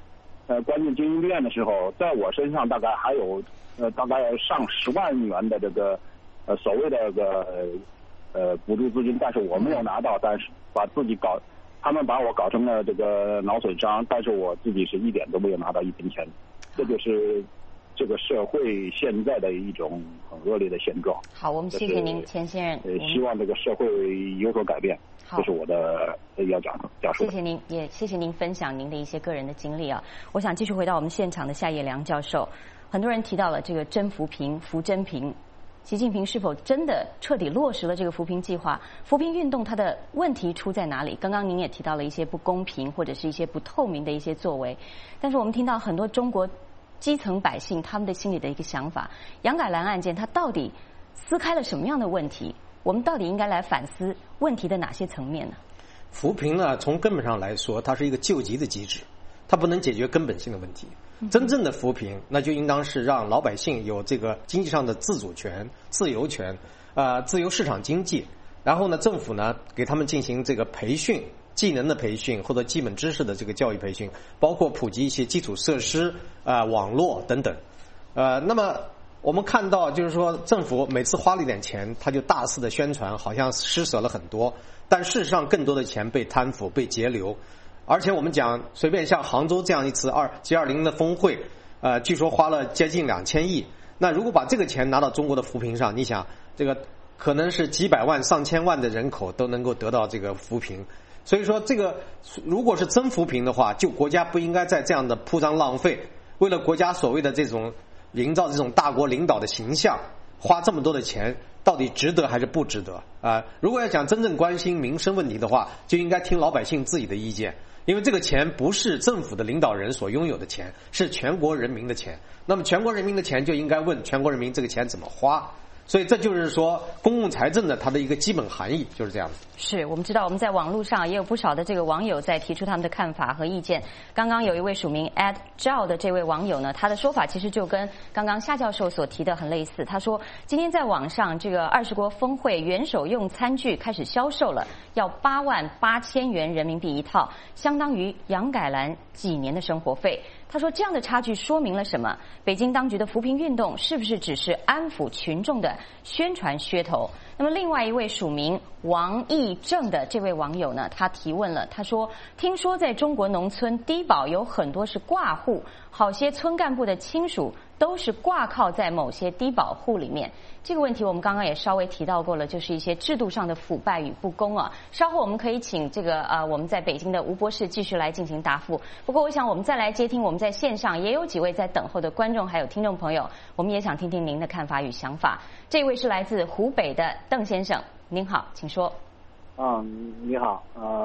关进精英病院的时候，在我身上大概还有大概上10万元的这个所谓的补助资金，但是我没有拿到，但是他们把我搞成了这个脑损伤，但是我自己是一点都没有拿到一分钱，这就是这个社会现在的一种很恶劣的现状。 好，我们谢谢您，钱先生。 希望这个社会有所改变，这是我的要讲述。 谢谢您，也谢谢您分享您的一些个人的经历啊。我想继续回到我们现场的夏业良教授，很多人提到了这个真扶贫、扶真贫。习近平是否真的彻底落实了这个扶贫计划？扶贫运动它的问题出在哪里？刚刚您也提到了一些不公平或者是一些不透明的一些作为，但是我们听到很多中国基层百姓他们的心里的一个想法，杨改兰案件它到底撕开了什么样的问题？我们到底应该来反思问题的哪些层面呢？ 扶贫呢，从根本上来说，它是一个救急的机制，它不能解决根本性的问题。真正的扶贫，那就应当是让老百姓有这个经济上的自主权、自由权，自由市场经济。然后呢，政府呢给他们进行这个培训、技能的培训或者基本知识的这个教育培训，包括普及一些基础设施、网络等等。那么我们看到，就是说政府每次花了一点钱，他就大肆的宣传，好像施舍了很多，但事实上更多的钱被贪腐、被截留。而且我们讲，随便像杭州这样一次G20的峰会，据说花了接近2000亿。那如果把这个钱拿到中国的扶贫上，你想，这个可能是几百万、上千万的人口都能够得到这个扶贫。所以说，这个如果是真扶贫的话，就国家不应该再这样的铺张浪费，为了国家所谓的这种营造这种大国领导的形象，花这么多的钱，到底值得还是不值得如果要讲真正关心民生问题的话，就应该听老百姓自己的意见。因为这个钱不是政府的领导人所拥有的钱，是全国人民的钱。那么全国人民的钱就应该问全国人民这个钱怎么花。所以这就是说公共财政的它的一个基本含义就是这样的。 是我们知道我们在网络上也有不少的这个网友在提出他们的看法和意见。刚刚有一位署名 @Zhao 的这位网友呢，他的说法其实就跟刚刚夏教授所提的很类似。他说今天在网上这个20国峰会元首用餐具开始销售了，要88000元人民币一套，相当于杨改兰几年的生活费。他说这样的差距说明了什么？北京当局的扶贫运动是不是只是安抚群众的宣传噱头？那么另外一位署名王义正的这位网友呢，他提问了，他说听说在中国农村低保有很多是挂户，好些村干部的亲属都是挂靠在某些低保户里面。这个问题我们刚刚也稍微提到过了，就是一些制度上的腐败与不公啊。稍后我们可以请这个我们在北京的吴博士继续来进行答复。不过我想我们再来接听我们在线上也有几位在等候的观众还有听众朋友，我们也想听听您的看法与想法。这位是来自湖北的邓先生，您好，请说。 你好，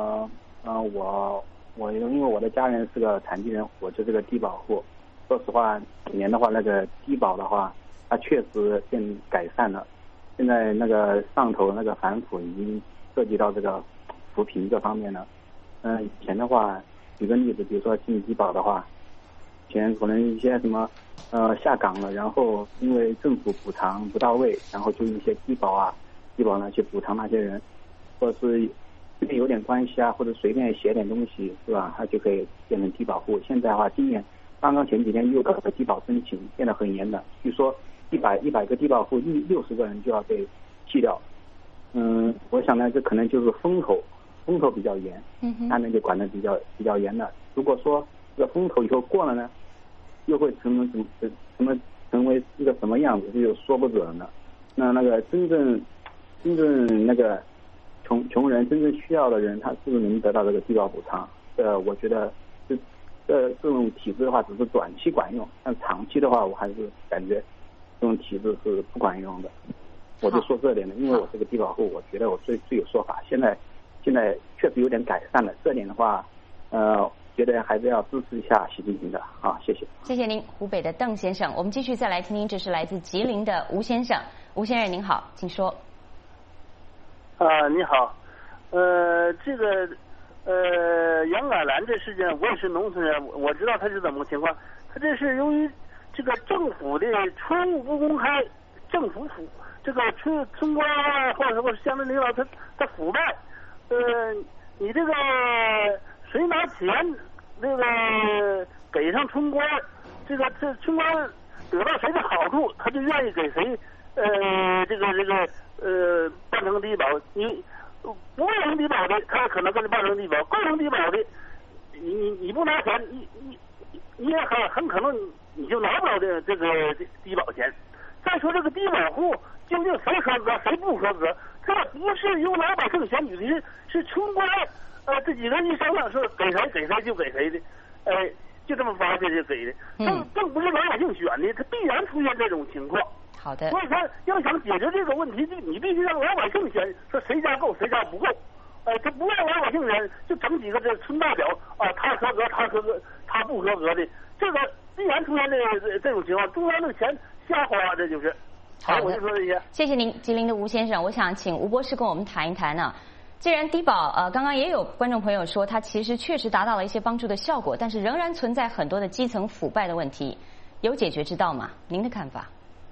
我因为我的家人是个残疾人，我是这个低保户。说实话，今年的话，那个低保的话，它确实变改善了。现在那个上头那个反腐已经涉及到这个扶贫这方面了。以前的话，举个例子，比如说进低保的话，以前可能一些什么下岗了，然后因为政府补偿不到位，然后就用一些低保呢去补偿那些人，或者是随便有点关系或者随便写点东西，是吧？他就可以变成低保户。现在的话，今年刚刚前几天又搞个低保申请，变得很严的，据说100个低保户60个人就要被弃掉。我想呢，这可能就是风头比较严，他们就管得比较严了。如果说这个风头以后过了呢，又会成为一个什么样子，这就说不准了。那个真正那个穷人真正需要的人，他是不是能得到这个低保补偿？我觉得这种体制的话，只是短期管用，但长期的话，我还是感觉这种体制是不管用的。我就说这点呢，因为我是个低保户，我觉得我最有说法。现在确实有点改善了，这点的话，觉得还是要支持一下习近平的。好，谢谢。谢谢您，湖北的邓先生。我们继续再来听听，这是来自吉林的吴先生。吴先生您好，请说。 你好，这个杨改兰这事件，我也是农村人，我知道他是怎么个情况。他这是由于这个政府的财务不公开，政府这个村官或者说乡镇领导他腐败，你这个谁拿钱，那个给上村官，这村官得到谁的好处，他就愿意给谁办成低保。你不办成低保的，他可能跟着办成低保；构成低保的，你不拿钱，你也很可能你就拿不了这个低保钱。再说这个低保户究竟谁合格谁不合格，这不是由老百姓选举的，是村官这几个人一商量说给谁就给谁的，就这么发下去给的，这不是老百姓选的，它必然出现这种情况。 好的。 所以说要想解决这个问题，你必须让老百姓选，说谁家够谁家不够，这不让老百姓选，就整几个这村代表他合格他合格他不合格的，这个必然出现这种情况，中央的钱瞎花，这就是。好，我就说这些。 谢谢您，吉林的吴先生。我想请吴博士跟我们谈一谈呢。既然低保刚刚也有观众朋友说，它其实确实达到了一些帮助的效果，但是仍然存在很多的基层腐败的问题，有解决之道吗？您的看法？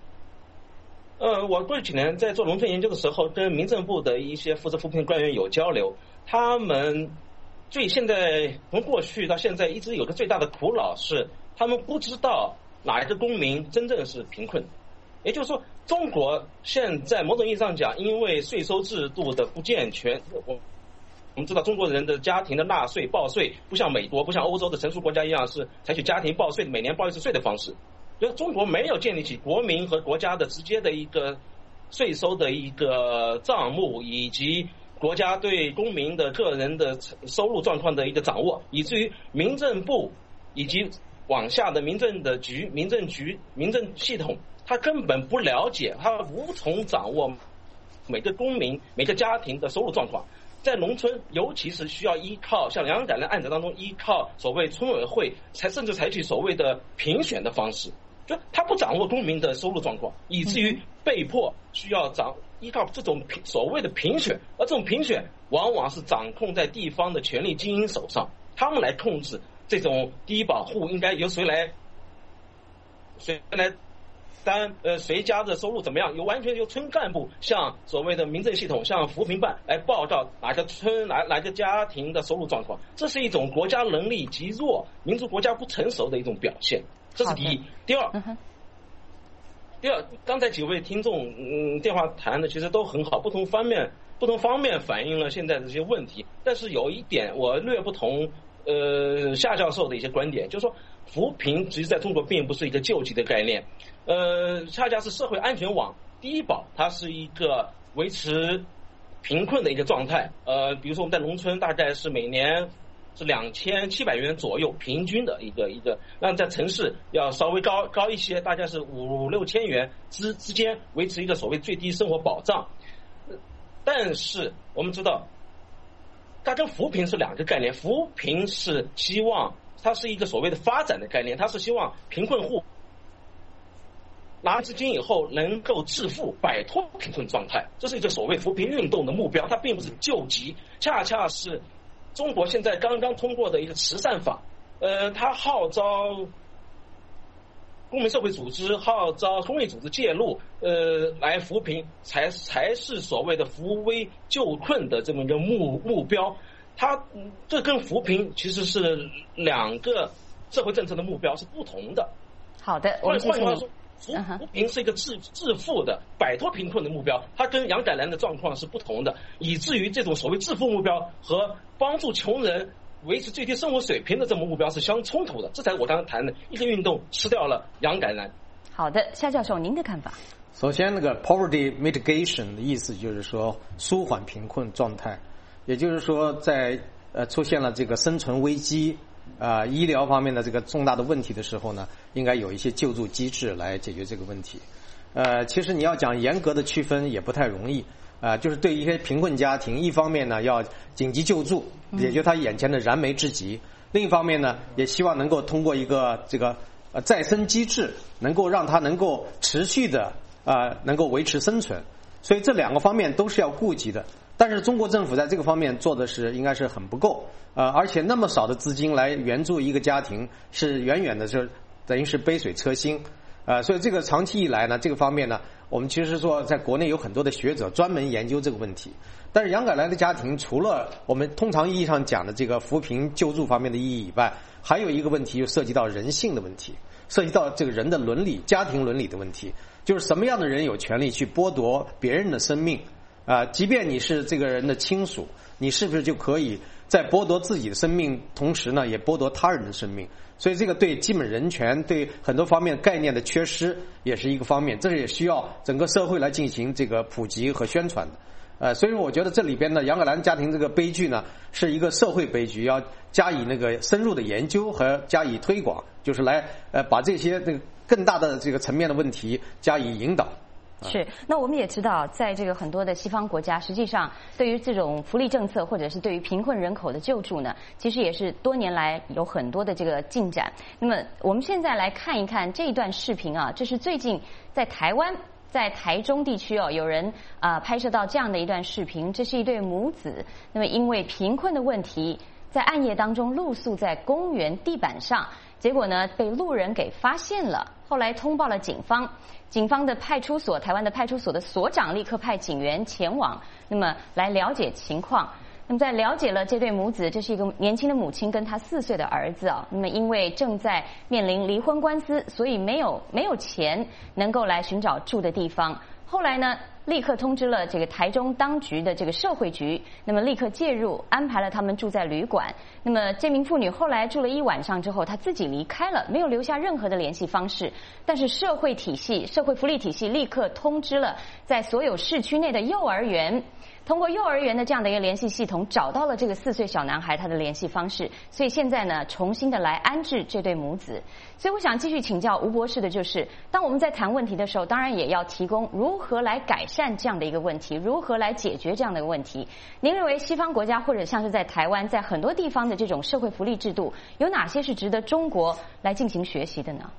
我过去几年在做农村研究的时候，跟民政部的一些负责扶贫官员有交流，他们现在从过去到现在一直有个最大的苦恼是，他们不知道哪一个公民真正是贫困。也就是说，中国现在某种意义上讲，因为税收制度的不健全，我们知道中国人的家庭的纳税报税不像美国不像欧洲的成熟国家一样是采取家庭报税每年报一次税的方式，就中国没有建立起国民和国家的直接的一个税收的一个账目，以及国家对公民的个人的收入状况的一个掌握，以至于民政部以及往下的民政局、民政系统，他根本不了解，他无从掌握每个公民、每个家庭的收入状况。在农村，尤其是需要依靠像杨改兰案子当中依靠所谓村委会，甚至采取所谓的评选的方式，就他不掌握公民的收入状况，以至于被迫需要依靠这种所谓的评选，而这种评选往往是掌控在地方的权力精英手上，他们来控制这种低保户应该由谁来谁家的收入怎么样，完全由村干部向所谓的民政系统、向扶贫办来报告哪个村哪个家庭的收入状况，这是一种国家能力极弱、民族国家不成熟的一种表现，这是第一。第二，刚才几位听众电话谈的其实都很好，不同方面反映了现在的这些问题，但是有一点我略不同夏教授的一些观点，就是说扶贫其实在中国并不是一个救济的概念，恰恰是社会安全网。低保它是一个维持贫困的一个状态，比如说我们在农村大概是每年是2700元左右平均的一个，那在城市要稍微高一些，大概是5-6千元之间维持一个所谓最低生活保障。但是我们知道它跟扶贫是两个概念，扶贫是希望它是一个所谓的发展的概念，它是希望贫困户拿资金以后能够致富，摆脱贫困状态，这是一个所谓扶贫运动的目标，它并不是救济，恰恰是中国现在刚刚通过的一个慈善法，它号召公民社会组织、号召公益组织介入，来扶贫，才是所谓的扶危救困的这么一个目标。它这跟扶贫其实是两个社会政策的目标是不同的。 好的，我们谢谢你。 扶贫是一个致富的、摆脱贫困的目标，它跟杨改兰的状况是不同的，以至于这种所谓致富目标和帮助穷人维持最低生活水平的这么目标是相冲突的，这才是我刚刚谈的一个运动吃掉了杨改兰。 好的，夏教授，您的看法？ 首先，那个 poverty mitigation 的意思就是说舒缓贫困状态，也就是说在出现了这个生存危机。医疗方面的这个重大的问题的时候呢，应该有一些救助机制来解决这个问题。其实你要讲严格的区分也不太容易。就是对一些贫困家庭，一方面呢要紧急救助，解决他眼前的燃眉之急；另一方面呢，也希望能够通过一个这个再生机制，能够让他能够持续的能够维持生存。所以这两个方面都是要顾及的。但是中国政府在这个方面做的应该是很不够，而且那么少的资金来援助一个家庭，是远远的是等于是杯水车薪。 所以这个长期以来呢，这个方面呢，我们其实说在国内有很多的学者专门研究这个问题。但是杨改来的家庭，除了我们通常意义上讲的这个扶贫救助方面的意义以外，还有一个问题就涉及到人性的问题，涉及到这个人的伦理、家庭伦理的问题，就是什么样的人有权利去剥夺别人的生命即便你是这个人的亲属，你是不是就可以在剥夺自己的生命同时呢，也剥夺他人的生命？所以这个对基本人权、对很多方面概念的缺失也是一个方面，这也需要整个社会来进行这个普及和宣传的。所以我觉得这里边呢，杨改兰家庭这个悲剧呢，是一个社会悲剧，要加以那个深入的研究和加以推广，就是来把这些这个更大的这个层面的问题加以引导。 是，那我们也知道，在这个很多的西方国家，实际上对于这种福利政策或者是对于贫困人口的救助呢，其实也是多年来有很多的这个进展。那么我们现在来看一看这一段视频啊，这是最近在台湾。在台中地区有人拍摄到这样的一段视频，这是一对母子，那么因为贫困的问题，在暗夜当中露宿在公园地板上，结果呢被路人给发现了，后来通报了警方，警方的派出所，台湾的派出所的所长立刻派警员前往，那么来了解情况。那么在了解了这对母子，这是一个年轻的母亲跟她4岁的儿子那么因为正在面临离婚官司，所以没有钱能够来寻找住的地方。后来呢，立刻通知了这个台中当局的这个社会局，那么立刻介入，安排了他们住在旅馆。那么这名妇女后来住了1晚上之后，她自己离开了，没有留下任何的联系方式。但是社会福利体系立刻通知了在所有市区内的幼儿园。通过幼儿园的这样的一个联系系统，找到了这个4岁小男孩他的联系方式，所以现在呢，重新的来安置这对母子。所以我想继续请教吴博士的就是，当我们在谈问题的时候，当然也要提供如何来改善这样的一个问题，如何来解决这样的一个问题。您认为西方国家或者像是在台湾，在很多地方的这种社会福利制度，有哪些是值得中国来进行学习的呢？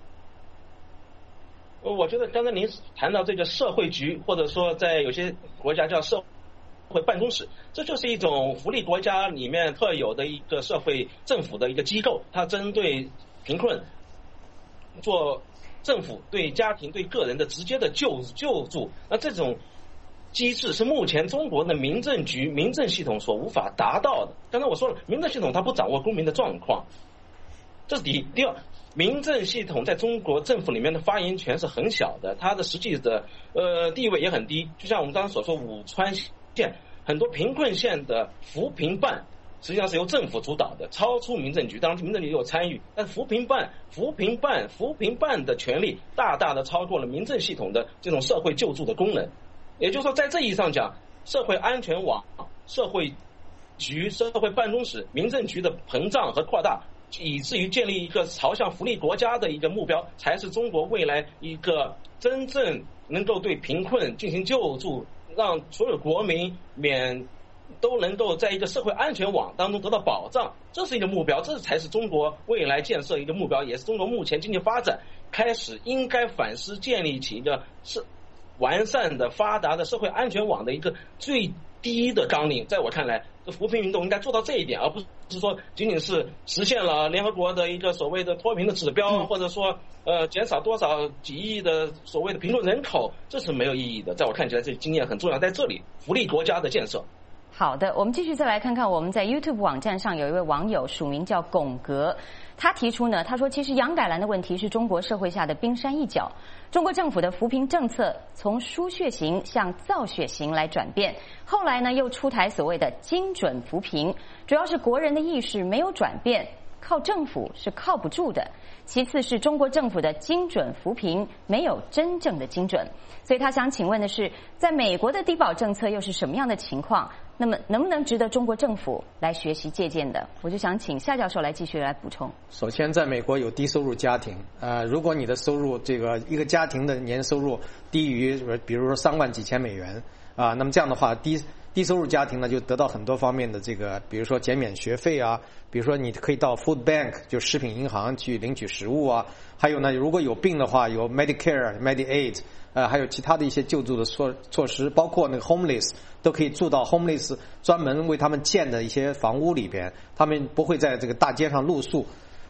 我觉得刚才您谈到这个社会局，或者说在有些国家叫社会办公室，这就是一种福利国家里面特有的一个社会政府的一个机构，它针对贫困做政府对家庭对个人的直接的救助。那这种机制是目前中国的民政局民政系统所无法达到的。刚才我说了，民政系统它不掌握公民的状况，这是第一。第二，民政系统在中国政府里面的发言权是很小的，它的实际的地位也很低。就像我们刚刚所说，武川县很多贫困县的扶贫办实际上是由政府主导的，超出民政局，当然民政局也有参与，但是扶贫办的权力大大的超过了民政系统的这种社会救助的功能。也就是说，在这意义上讲，社会安全网、社会局、社会办公室、民政局的膨胀和扩大，以至于建立一个朝向福利国家的一个目标，才是中国未来一个真正能够对贫困进行救助，让所有国民都能够在一个社会安全网当中得到保障，这是一个目标，这才是中国未来建设一个目标，也是中国目前经济发展开始应该反思建立起一个完善的发达的社会安全网的一个最低的纲领。在我看来，这扶贫运动应该做到这一点，而不是说仅仅是实现了联合国的一个所谓的脱贫的指标，或者说减少多少几亿的所谓的贫困人口，这是没有意义的。在我看起来，这经验很重要，在这里福利国家的建设。 好的，我们继续再来看看我们在 YouTube 网站上有一位网友署名叫龚格，他提出呢，他说其实杨改兰的问题是中国社会下的冰山一角，中国政府的扶贫政策从输血型向造血型来转变，后来呢又出台所谓的精准扶贫，主要是国人的意识没有转变，靠政府是靠不住的。其次是中国政府的精准扶贫没有真正的精准，所以他想请问的是，在美国的低保政策又是什么样的情况？那么能不能值得中国政府来学习借鉴的？我就想请夏教授来继续来补充。 首先，在美国有低收入家庭，如果你的收入这个一个家庭的年收入低于比如说3万几千美元那么这样的话低收入家庭呢，就得到很多方面的这个，比如说减免学费比如说你可以到 Food Bank 就食品银行去领取食物还有呢，如果有病的话，有 Medicare、Medicaid， 还有其他的一些救助的措施，包括那个 homeless 都可以住到 homeless 专门为他们建的一些房屋里边，他们不会在这个大街上露宿。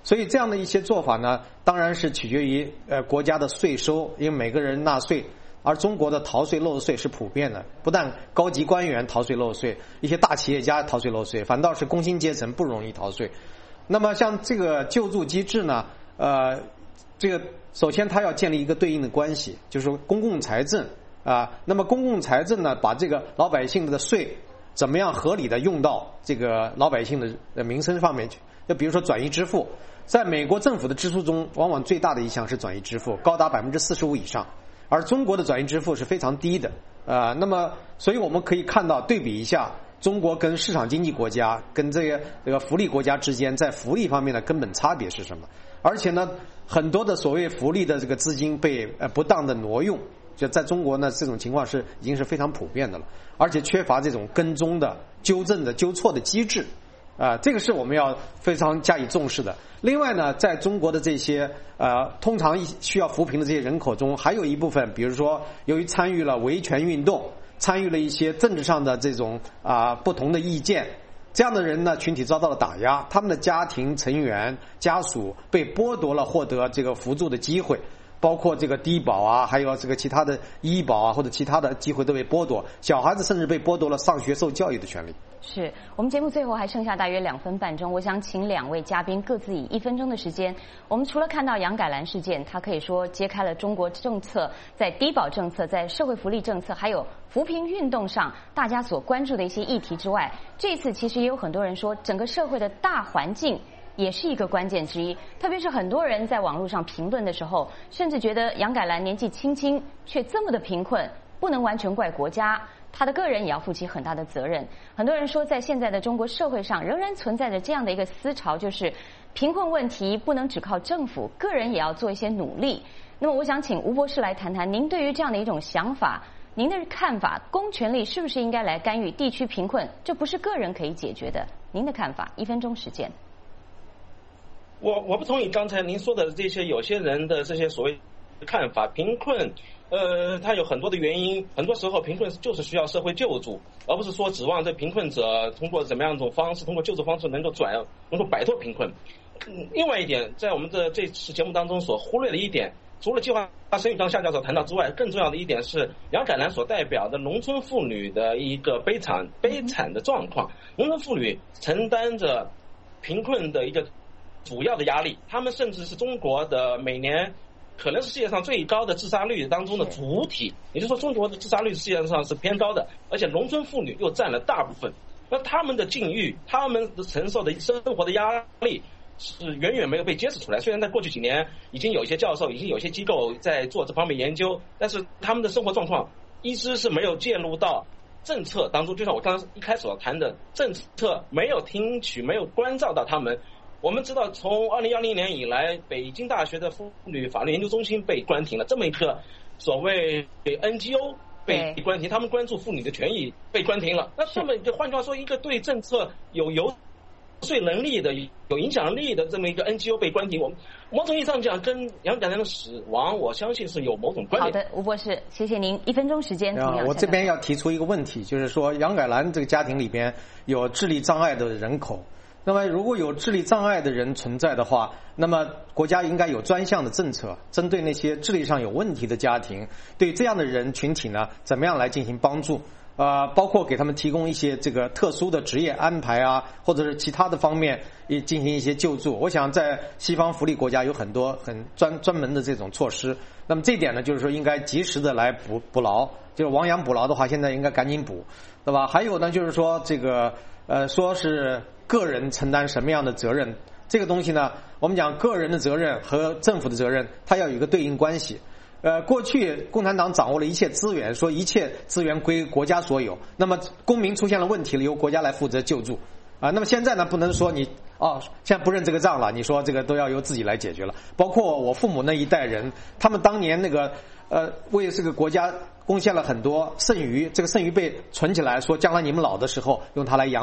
所以这样的一些做法呢，当然是取决于国家的税收，因为每个人纳税。而中国的逃税漏税是普遍的，不但高级官员逃税漏税，一些大企业家逃税漏税，反倒是工薪阶层不容易逃税。那么像这个救助机制呢，这个首先它要建立一个对应的关系，就是说公共财政啊，那么公共财政呢，把这个老百姓的税怎么样合理的用到这个老百姓的民生方面去？就比如说转移支付，在美国政府的支出中，往往最大的一项是转移支付，高达45%以上。而中国的转移支付是非常低的，那么所以我们可以看到对比一下中国跟市场经济国家跟这个福利国家之间在福利方面的根本差别是什么？而且呢，很多的所谓福利的这个资金被不当的挪用，就在中国呢这种情况是已经是非常普遍的了，而且缺乏这种跟踪的、纠正的、纠错的机制。这个是我们要非常加以重视的。另外呢，在中国的这些通常需要扶贫的这些人口中，还有一部分，比如说由于参与了维权运动，参与了一些政治上的这种不同的意见，这样的人呢群体遭到了打压，他们的家庭成员、家属被剥夺了获得这个扶助的机会。包括这个低保啊，还有这个其他的医保啊，或者其他的机会都被剥夺，小孩子甚至被剥夺了上学受教育的权利。 是我们节目最后还剩下大约2分半钟，我想请2位嘉宾各自以1分钟的时间。我们除了看到杨改兰事件，它可以说揭开了中国政策在低保政策、在社会福利政策，还有扶贫运动上大家所关注的一些议题之外，这次其实也有很多人说，整个社会的大环境也是一个关键之一，特别是很多人在网络上评论的时候，甚至觉得杨改兰年纪轻轻却这么的贫困，不能完全怪国家，他的个人也要负起很大的责任。很多人说，在现在的中国社会上，仍然存在着这样的一个思潮，就是贫困问题不能只靠政府，个人也要做一些努力。那么，我想请吴博士来谈谈您对于这样的一种想法，您的看法，公权力是不是应该来干预地区贫困？这不是个人可以解决的。您的看法，1分钟时间。 我不同意刚才您说的这些有些人的这些所谓看法，贫困它有很多的原因，很多时候贫困就是需要社会救助，而不是说指望这贫困者通过怎么样一种方式，通过救助方式能够摆脱贫困。另外一点，在我们的这次节目当中所忽略的一点，除了计划生育刚夏教授谈到之外，更重要的一点是杨改兰所代表的农村妇女的一个悲惨的状况。农村妇女承担着贫困的一个主要的压力，他们甚至是中国的每年可能是世界上最高的自杀率当中的主体，也就是说中国的自杀率世界上是偏高的，而且农村妇女又占了大部分。那他们的境遇，他们的承受的生活的压力是远远没有被揭示出来。虽然在过去几年已经有一些教授，已经有一些机构在做这方面研究，但是他们的生活状况一直是没有介入到政策当中，就像我刚刚一开始所谈的，政策没有听取，没有关照到他们。我们知道，从2010年以来，北京大学的妇女法律研究中心被关停了，这么一个所谓 NGO 被关停，他们关注妇女的权益被关停了。那这么换句话说，一个对政策有游说能力的、有影响力的这么一个 NGO 被关停，我们某种意义上讲，跟杨改兰的死亡，我相信是有某种关联。 好的，吴博士，谢谢您，1分钟时间。 我这边要提出一个问题，就是说杨改兰这个家庭里边有智力障碍的人口。那么如果有智力障碍的人存在的话，那么国家应该有专项的政策，针对那些智力上有问题的家庭，对这样的人群体呢，怎么样来进行帮助？包括给他们提供一些这个特殊的职业安排啊，或者是其他的方面也进行一些救助。我想在西方福利国家有很多很专门的这种措施。那么这一点呢，就是说应该及时的来补牢，就是亡羊补牢的话，现在应该赶紧补，对吧？还有呢，就是说这个说是个人承担什么样的责任，这个东西呢，我们讲个人的责任和政府的责任，它要有一个对应关系。过去共产党掌握了一切资源，说一切资源归国家所有，那么公民出现了问题了，由国家来负责救助那么现在呢，不能说你现在不认这个账了，你说这个都要由自己来解决了。包括我父母那一代人，他们当年那个为这个国家贡献了很多剩余，这个剩余被存起来，说将来你们老的时候用它来养老。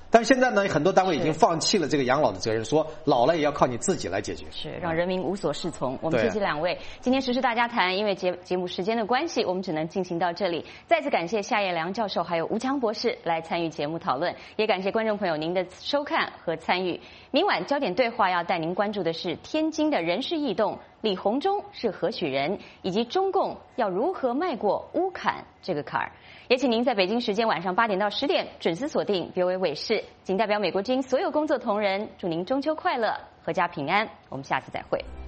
但是现在呢，很多单位已经放弃了这个养老的责任，说老了也要靠你自己来解决， 是让人民无所适从。我们谢谢两位，今天时事大家谈，因为节目时间的关系，我们只能进行到这里。再次感谢夏业良教授还有吴强博士来参与节目讨论，也感谢观众朋友您的收看和参与。明晚焦点对话要带您关注的是天津的人事异动，李鸿忠是何许人，以及中共要如何迈过乌坎这个坎儿。也请您在北京时间晚上8点到10点准时锁定 VOA 卫视。仅代表美国之音所有工作同仁，祝您中秋快乐，阖家平安。我们下次再会。